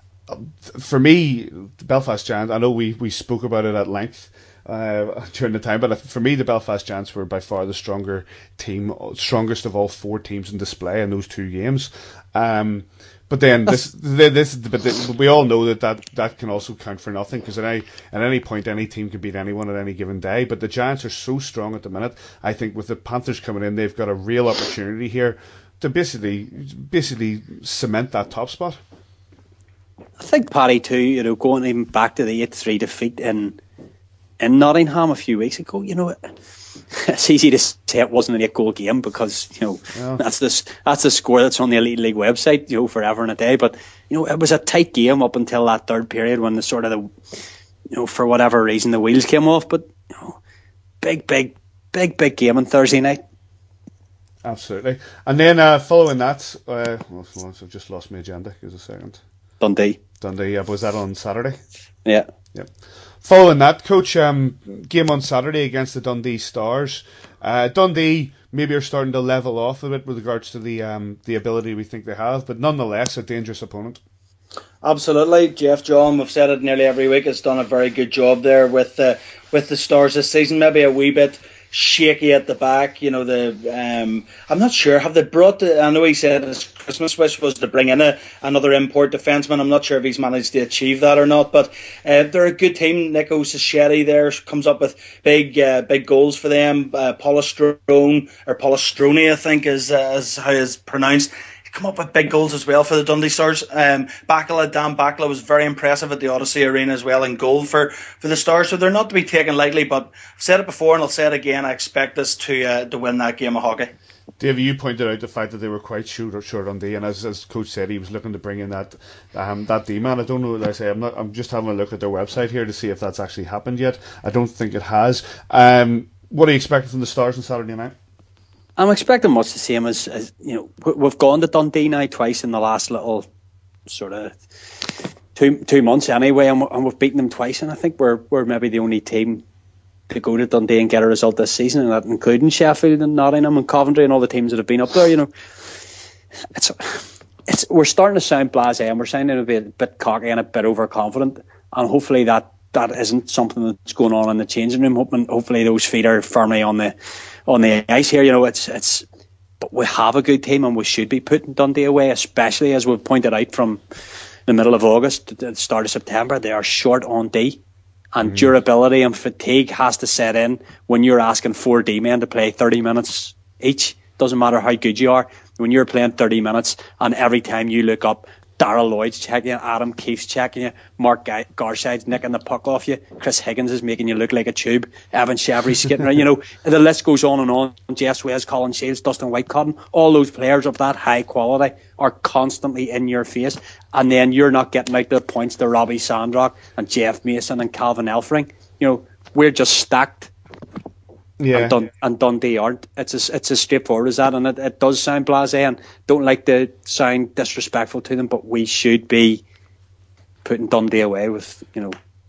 for me, the Belfast Giants, I know we, we spoke about it at length Uh, during the time, but for me the Belfast Giants were by far the stronger team, strongest of all four teams in display in those two games. Um, but then this, this, but the, we all know that, that that can also count for nothing, because at any at any point any team can beat anyone at any given day. But the Giants are so strong at the minute. I think with the Panthers coming in, they've got a real opportunity here to basically basically cement that top spot. I think Paddy too. You know, going even back to the eight three defeat in. in Nottingham a few weeks ago, you know, it's easy to say it wasn't an eight-goal game because, you know, yeah. that's the that's the score that's on the Elite League website, you know, forever and a day. But, you know, it was a tight game up until that third period when the sort of the, you know, for whatever reason the wheels came off. But, you know, big, big, big, big game on Thursday night. Absolutely. And then uh, following that, uh, well, I've just lost my agenda. Give us a second. Dundee. Dundee. Yeah, was that on Saturday? Yeah. Yeah. Following that, Coach, um, game on Saturday against the Dundee Stars. Uh, Dundee maybe are starting to level off a bit with regards to the um, the ability we think they have, but nonetheless a dangerous opponent. Absolutely, Jeff John. We've said it nearly every week. Has done a very good job there with uh, with the Stars this season. Maybe a wee bit shaky at the back. You know, the um, I'm not sure. Have they brought the, I know he said his Christmas wish was to bring in a, another import defenseman. I'm not sure if he's managed to achieve that or not, but uh, they're a good team. Nico Cichetti there comes up with big uh, big goals for them. Uh, Polystrone, or Polystrone, I think is, uh, is how it's pronounced. Come up with big goals as well for the Dundee Stars. Um, Bakala, Dan Bakala was very impressive at the Odyssey Arena as well in goal for, for the Stars. So they're not to be taken lightly, but I've said it before and I'll say it again. I expect us to uh, to win that game of hockey. Dave, you pointed out the fact that they were quite short, short on D, and as as Coach said, he was looking to bring in that um, that D man. I don't know what I say. I'm not. I'm just having a look at their website here to see if that's actually happened yet. I don't think it has. Um, what are you expecting from the Stars on Saturday night? I'm expecting much the same as, as you know. We've gone to Dundee now twice in the last little sort of two two months anyway, and, and we've beaten them twice. And I think we're we're maybe the only team to go to Dundee and get a result this season, and that including Sheffield and Nottingham and Coventry and all the teams that have been up there. You know, it's it's we're starting to sound blasé and we're sounding a bit, a bit cocky and a bit overconfident, and hopefully that. That isn't something that's going on in the changing room. Hoping, hopefully, those feet are firmly on the on the ice here. You know, it's it's. But we have a good team, and we should be putting Dundee away, especially as we've pointed out from the middle of August to the start of September. They are short on D, and mm. durability and fatigue has to set in when you're asking four D men to play thirty minutes each. Doesn't matter how good you are. When you're playing thirty minutes, and every time you look up, Darrell Lloyd's checking you, Adam Keefe's checking you, Mark Garside's nicking the puck off you, Chris Higgins is making you look like a tube, Evan Chevry's getting right, you know, the list goes on and on. Jess Wes, Colin Shields, Dustin Whitecotton, all those players of that high quality are constantly in your face, and then you're not getting out the points to Robbie Sandrock and Jeff Mason and Calvin Elfring. You know, we're just stacked. Yeah. And, Dun- and Dundee aren't. It's as it's as straightforward as that, and it, it does sound blasé, and don't like to sound disrespectful to them, but we should be putting Dundee away with, you know,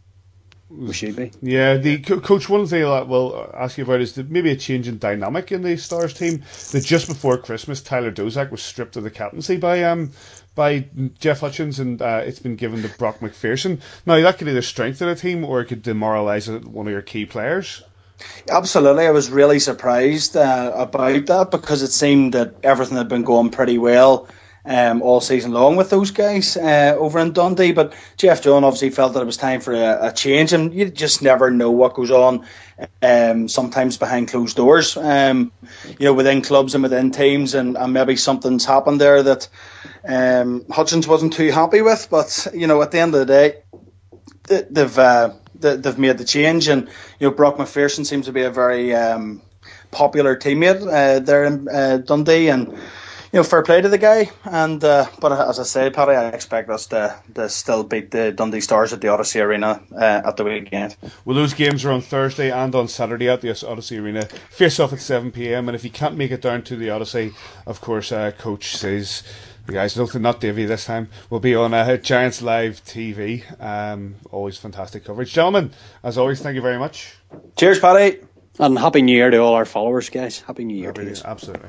we should be. Yeah, the co- coach. One thing I will ask you about is the, maybe a change in dynamic in the Stars team. That just before Christmas, Tyler Dozak was stripped of the captaincy by um by Jeff Hutchins, and uh, it's been given to Brock McPherson. Now that could either strengthen a team or it could demoralise one of your key players. Absolutely, I was really surprised uh, about that because it seemed that everything had been going pretty well um, all season long with those guys uh, over in Dundee. But Jeff John obviously felt that it was time for a, a change, and you just never know what goes on um, sometimes behind closed doors, um, you know, within clubs and within teams, and, and maybe something's happened there that um, Hutchins wasn't too happy with. But, you know, at the end of the day, they, they've... Uh, they've made the change, and you know Brock McPherson seems to be a very um, popular teammate uh, there in uh, Dundee, and you know fair play to the guy. And uh, but as I say, Paddy, I expect us to, to still beat the Dundee Stars at the Odyssey Arena uh, at the weekend. Well, those games are on Thursday and on Saturday at the Odyssey Arena. Face off at seven p.m. and if you can't make it down to the Odyssey, of course, uh, Coach says. The guys, not Davey this time, will be on uh, Giants Live T V. Um, always fantastic coverage. Gentlemen, as always, thank you very much. Cheers, Paddy. And Happy New Year to all our followers, guys. Happy New Year Happy to you. Absolutely.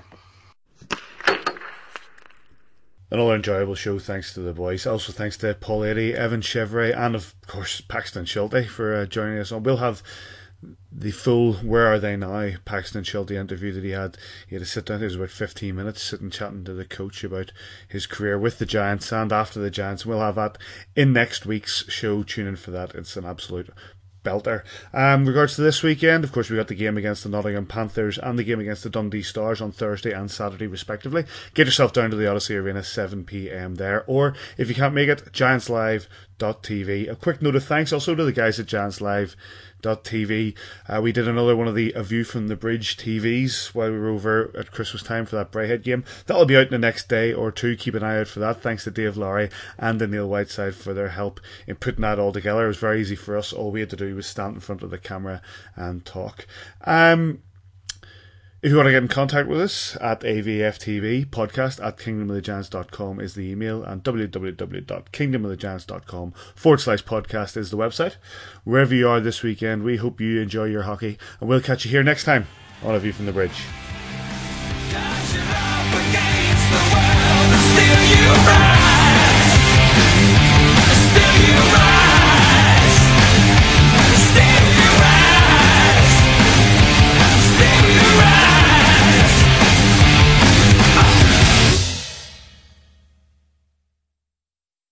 Another enjoyable show, thanks to the boys. Also, thanks to Paul Eddy, Evan Chevrolet, and of course, Paxton Schulte for uh, joining us on. We'll have the full Where Are They Now Paxton Schulte interview that he had. He had to sit down. It was about fifteen minutes sitting chatting to the coach about his career with the Giants and after the Giants. We'll have that in next week's show. Tune in for that. It's an absolute belter. Um, regards to this weekend, of course, we got the game against the Nottingham Panthers and the game against the Dundee Stars on Thursday and Saturday respectively. Get yourself down to the Odyssey Arena, seven p.m. there, or if you can't make it, giants live dot t v. A quick note of thanks also to the guys at Giants Live dot t v. Uh, we did another one of the A View from the Bridge T Vs while we were over at Christmas time for that Braehead game. That'll be out in the next day or two. Keep an eye out for that. Thanks to Dave Lowry and to Neil Whiteside for their help in putting that all together. It was very easy for us. All we had to do was stand in front of the camera and talk. Um... If you want to get in contact with us, at A V F T V, podcast at kingdom of the giants dot com is the email, and w w w dot kingdom of the giants dot com forward slash podcast is the website. Wherever you are this weekend, we hope you enjoy your hockey, and we'll catch you here next time on A View from the Bridge.